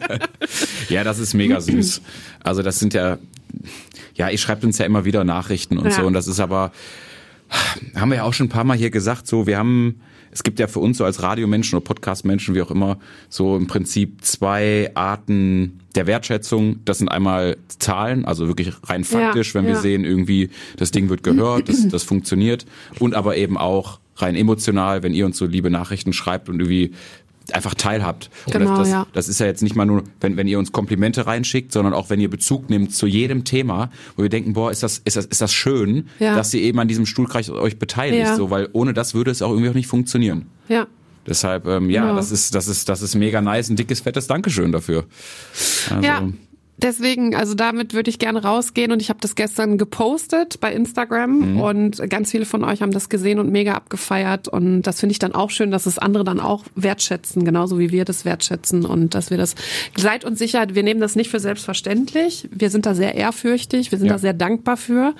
Ja, das ist mega süß. Also das sind ja, ja, ihr schreibt uns ja immer wieder Nachrichten und ja. so und das ist aber, haben wir ja auch schon ein paar Mal hier gesagt, so, wir haben, es gibt ja für uns so als Radiomenschen oder Podcastmenschen, wie auch immer, so im Prinzip zwei Arten der Wertschätzung. Das sind einmal Zahlen, also wirklich rein faktisch, ja, wenn wir ja. sehen, irgendwie das Ding wird gehört, das, das funktioniert. Und aber eben auch rein emotional, wenn ihr uns so liebe Nachrichten schreibt und irgendwie einfach teilhabt. Und genau, das, das, ja. das ist ja jetzt nicht mal nur, wenn, wenn ihr uns Komplimente reinschickt, sondern auch wenn ihr Bezug nehmt zu jedem Thema, wo wir denken, boah, ist das, ist das, ist das schön, ja. dass ihr eben an diesem Stuhlkreis euch beteiligt, ja. so, weil ohne das würde es auch irgendwie auch nicht funktionieren. Ja. Deshalb, ähm, ja, genau. das ist, das ist, das ist mega nice, ein dickes, fettes Dankeschön dafür. Also, ja. Deswegen, also damit würde ich gerne rausgehen und ich habe das gestern gepostet bei Instagram mhm. und ganz viele von euch haben das gesehen und mega abgefeiert und das finde ich dann auch schön, dass es andere dann auch wertschätzen, genauso wie wir das wertschätzen und dass wir das, seid uns sicher, wir nehmen das nicht für selbstverständlich, wir sind da sehr ehrfürchtig, wir sind ja. da sehr dankbar für,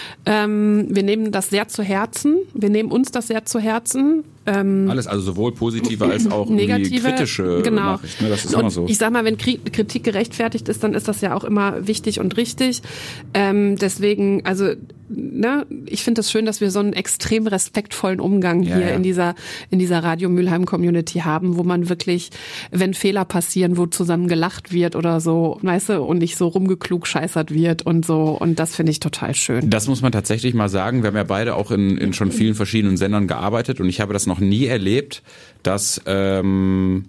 ähm, wir nehmen das sehr zu Herzen, wir nehmen uns das sehr zu Herzen. Ähm, Alles, also sowohl positive als auch negative, kritische genau. Nachrichten. Ne? Das ist und immer so. Ich sag mal, wenn Kritik gerechtfertigt ist, dann ist das ja auch immer wichtig und richtig. Ähm, deswegen, also ne, ich finde es das schön, dass wir so einen extrem respektvollen Umgang ja, hier ja. in dieser in dieser Radio Mülheim Community haben, wo man wirklich, wenn Fehler passieren, wo zusammen gelacht wird oder so, weißt du, und nicht so rumgeklugscheißert wird und so. Und das finde ich total schön. Das muss man tatsächlich mal sagen. Wir haben ja beide auch in, in schon vielen verschiedenen Sendern gearbeitet und ich habe das noch nie erlebt, dass ähm,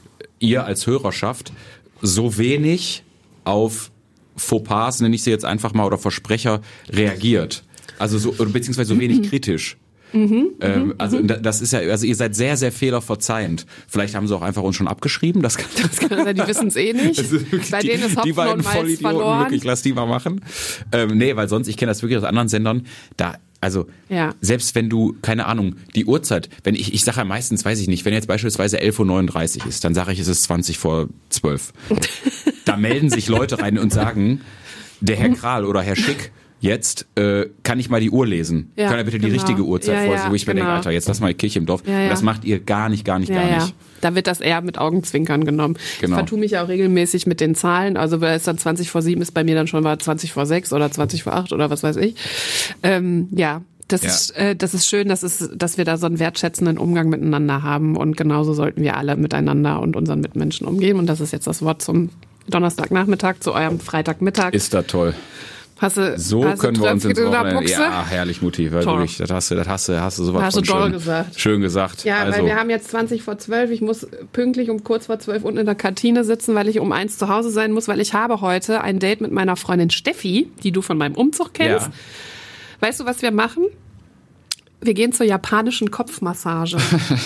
ihr als Hörerschaft so wenig auf Fauxpas, nenne ich sie jetzt einfach mal, oder Versprecher reagiert. Also so, beziehungsweise so wenig kritisch. Mhm, ähm, also mhm. das ist ja, also ihr seid sehr, sehr fehlerverzeihend. Vielleicht haben sie auch einfach uns schon abgeschrieben. Das kann, das kann sein, die wissen es eh nicht. Bei die, denen ist Hopfen die beiden und Malz Vollidioten, verloren. Wirklich, lass die mal machen. Ähm, nee, weil sonst, ich kenne das wirklich aus anderen Sendern, da also ja. selbst wenn du, keine Ahnung, die Uhrzeit, wenn ich, ich sage ja meistens, weiß ich nicht, wenn jetzt beispielsweise elf Uhr neununddreißig ist, dann sage ich, es ist zwanzig vor zwölf. Da melden sich Leute rein und sagen, der Herr Kral oder Herr Schick, jetzt äh, kann ich mal die Uhr lesen. Ja, kann er bitte genau. die richtige Uhrzeit ja, vorlesen, ja, wo ich mir genau. denke, Alter, jetzt lass mal die Kirche im Dorf. Ja, ja. Und das macht ihr gar nicht, gar nicht, ja, gar ja. nicht. Da wird das eher mit Augenzwinkern genommen. Genau. Ich vertue mich ja auch regelmäßig mit den Zahlen. Also weil es dann zwanzig vor sieben ist, bei mir dann schon mal zwanzig vor sechs oder zwanzig vor acht oder was weiß ich. Ähm, ja. Das Ja. ist, äh, das ist schön, dass, es, dass wir da so einen wertschätzenden Umgang miteinander haben und genauso sollten wir alle miteinander und unseren Mitmenschen umgehen. Und das ist jetzt das Wort zum Donnerstagnachmittag, zu eurem Freitagmittag. Ist da toll. Hast du, So hast können du wir uns ins Tröpfchen oder Wochenende... Buchse? Ja, herrlich, Mutti. Weil Toll. wirklich, das hast du, das hast du, hast du sowas Hast du von doll schön gesagt. Schön gesagt. Ja, also, weil wir haben jetzt zwanzig vor zwölf. Ich muss pünktlich um kurz vor zwölf unten in der Kantine sitzen, weil ich um eins zu Hause sein muss, weil ich habe heute ein Date mit meiner Freundin Steffi, die du von meinem Umzug kennst. Ja. Weißt du, was wir machen? Wir gehen zur japanischen Kopfmassage.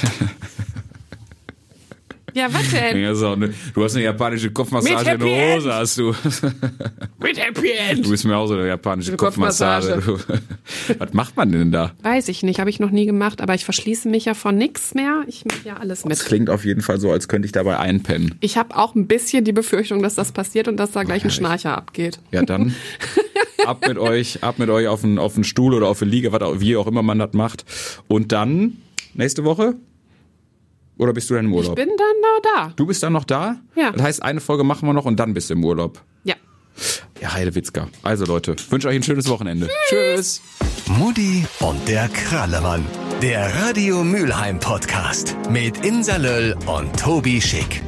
Ja, was denn? Ja, so, ne, du hast eine japanische Kopfmassage in der Hose, hast du. Mit Happy End. Du bist mir auch so eine japanische Eine Kopfmassage. Kopfmassage. Was macht man denn da? Weiß ich nicht, habe ich noch nie gemacht, aber ich verschließe mich ja von nichts mehr. Ich mache ja alles Das mit. klingt auf jeden Fall so, als könnte ich dabei einpennen. Ich habe auch ein bisschen die Befürchtung, dass das passiert und dass da gleich ein Schnarcher abgeht. Ja, dann ab mit euch, ab mit euch auf den, auf den Stuhl oder auf eine Liege, was auch, wie auch immer man das macht. Und dann, nächste Woche? Oder bist du dann im Ich Urlaub? bin dann noch da. Du bist dann noch da? Ja. Das heißt, eine Folge machen wir noch und dann bist du im Urlaub. Ja. Ja, Heidewitzka. Also Leute, wünsche euch ein schönes Wochenende. Tschüss. Mutti und der Krallemann. Der Radio Mülheim Podcast mit Insa Löll und Tobi Schick.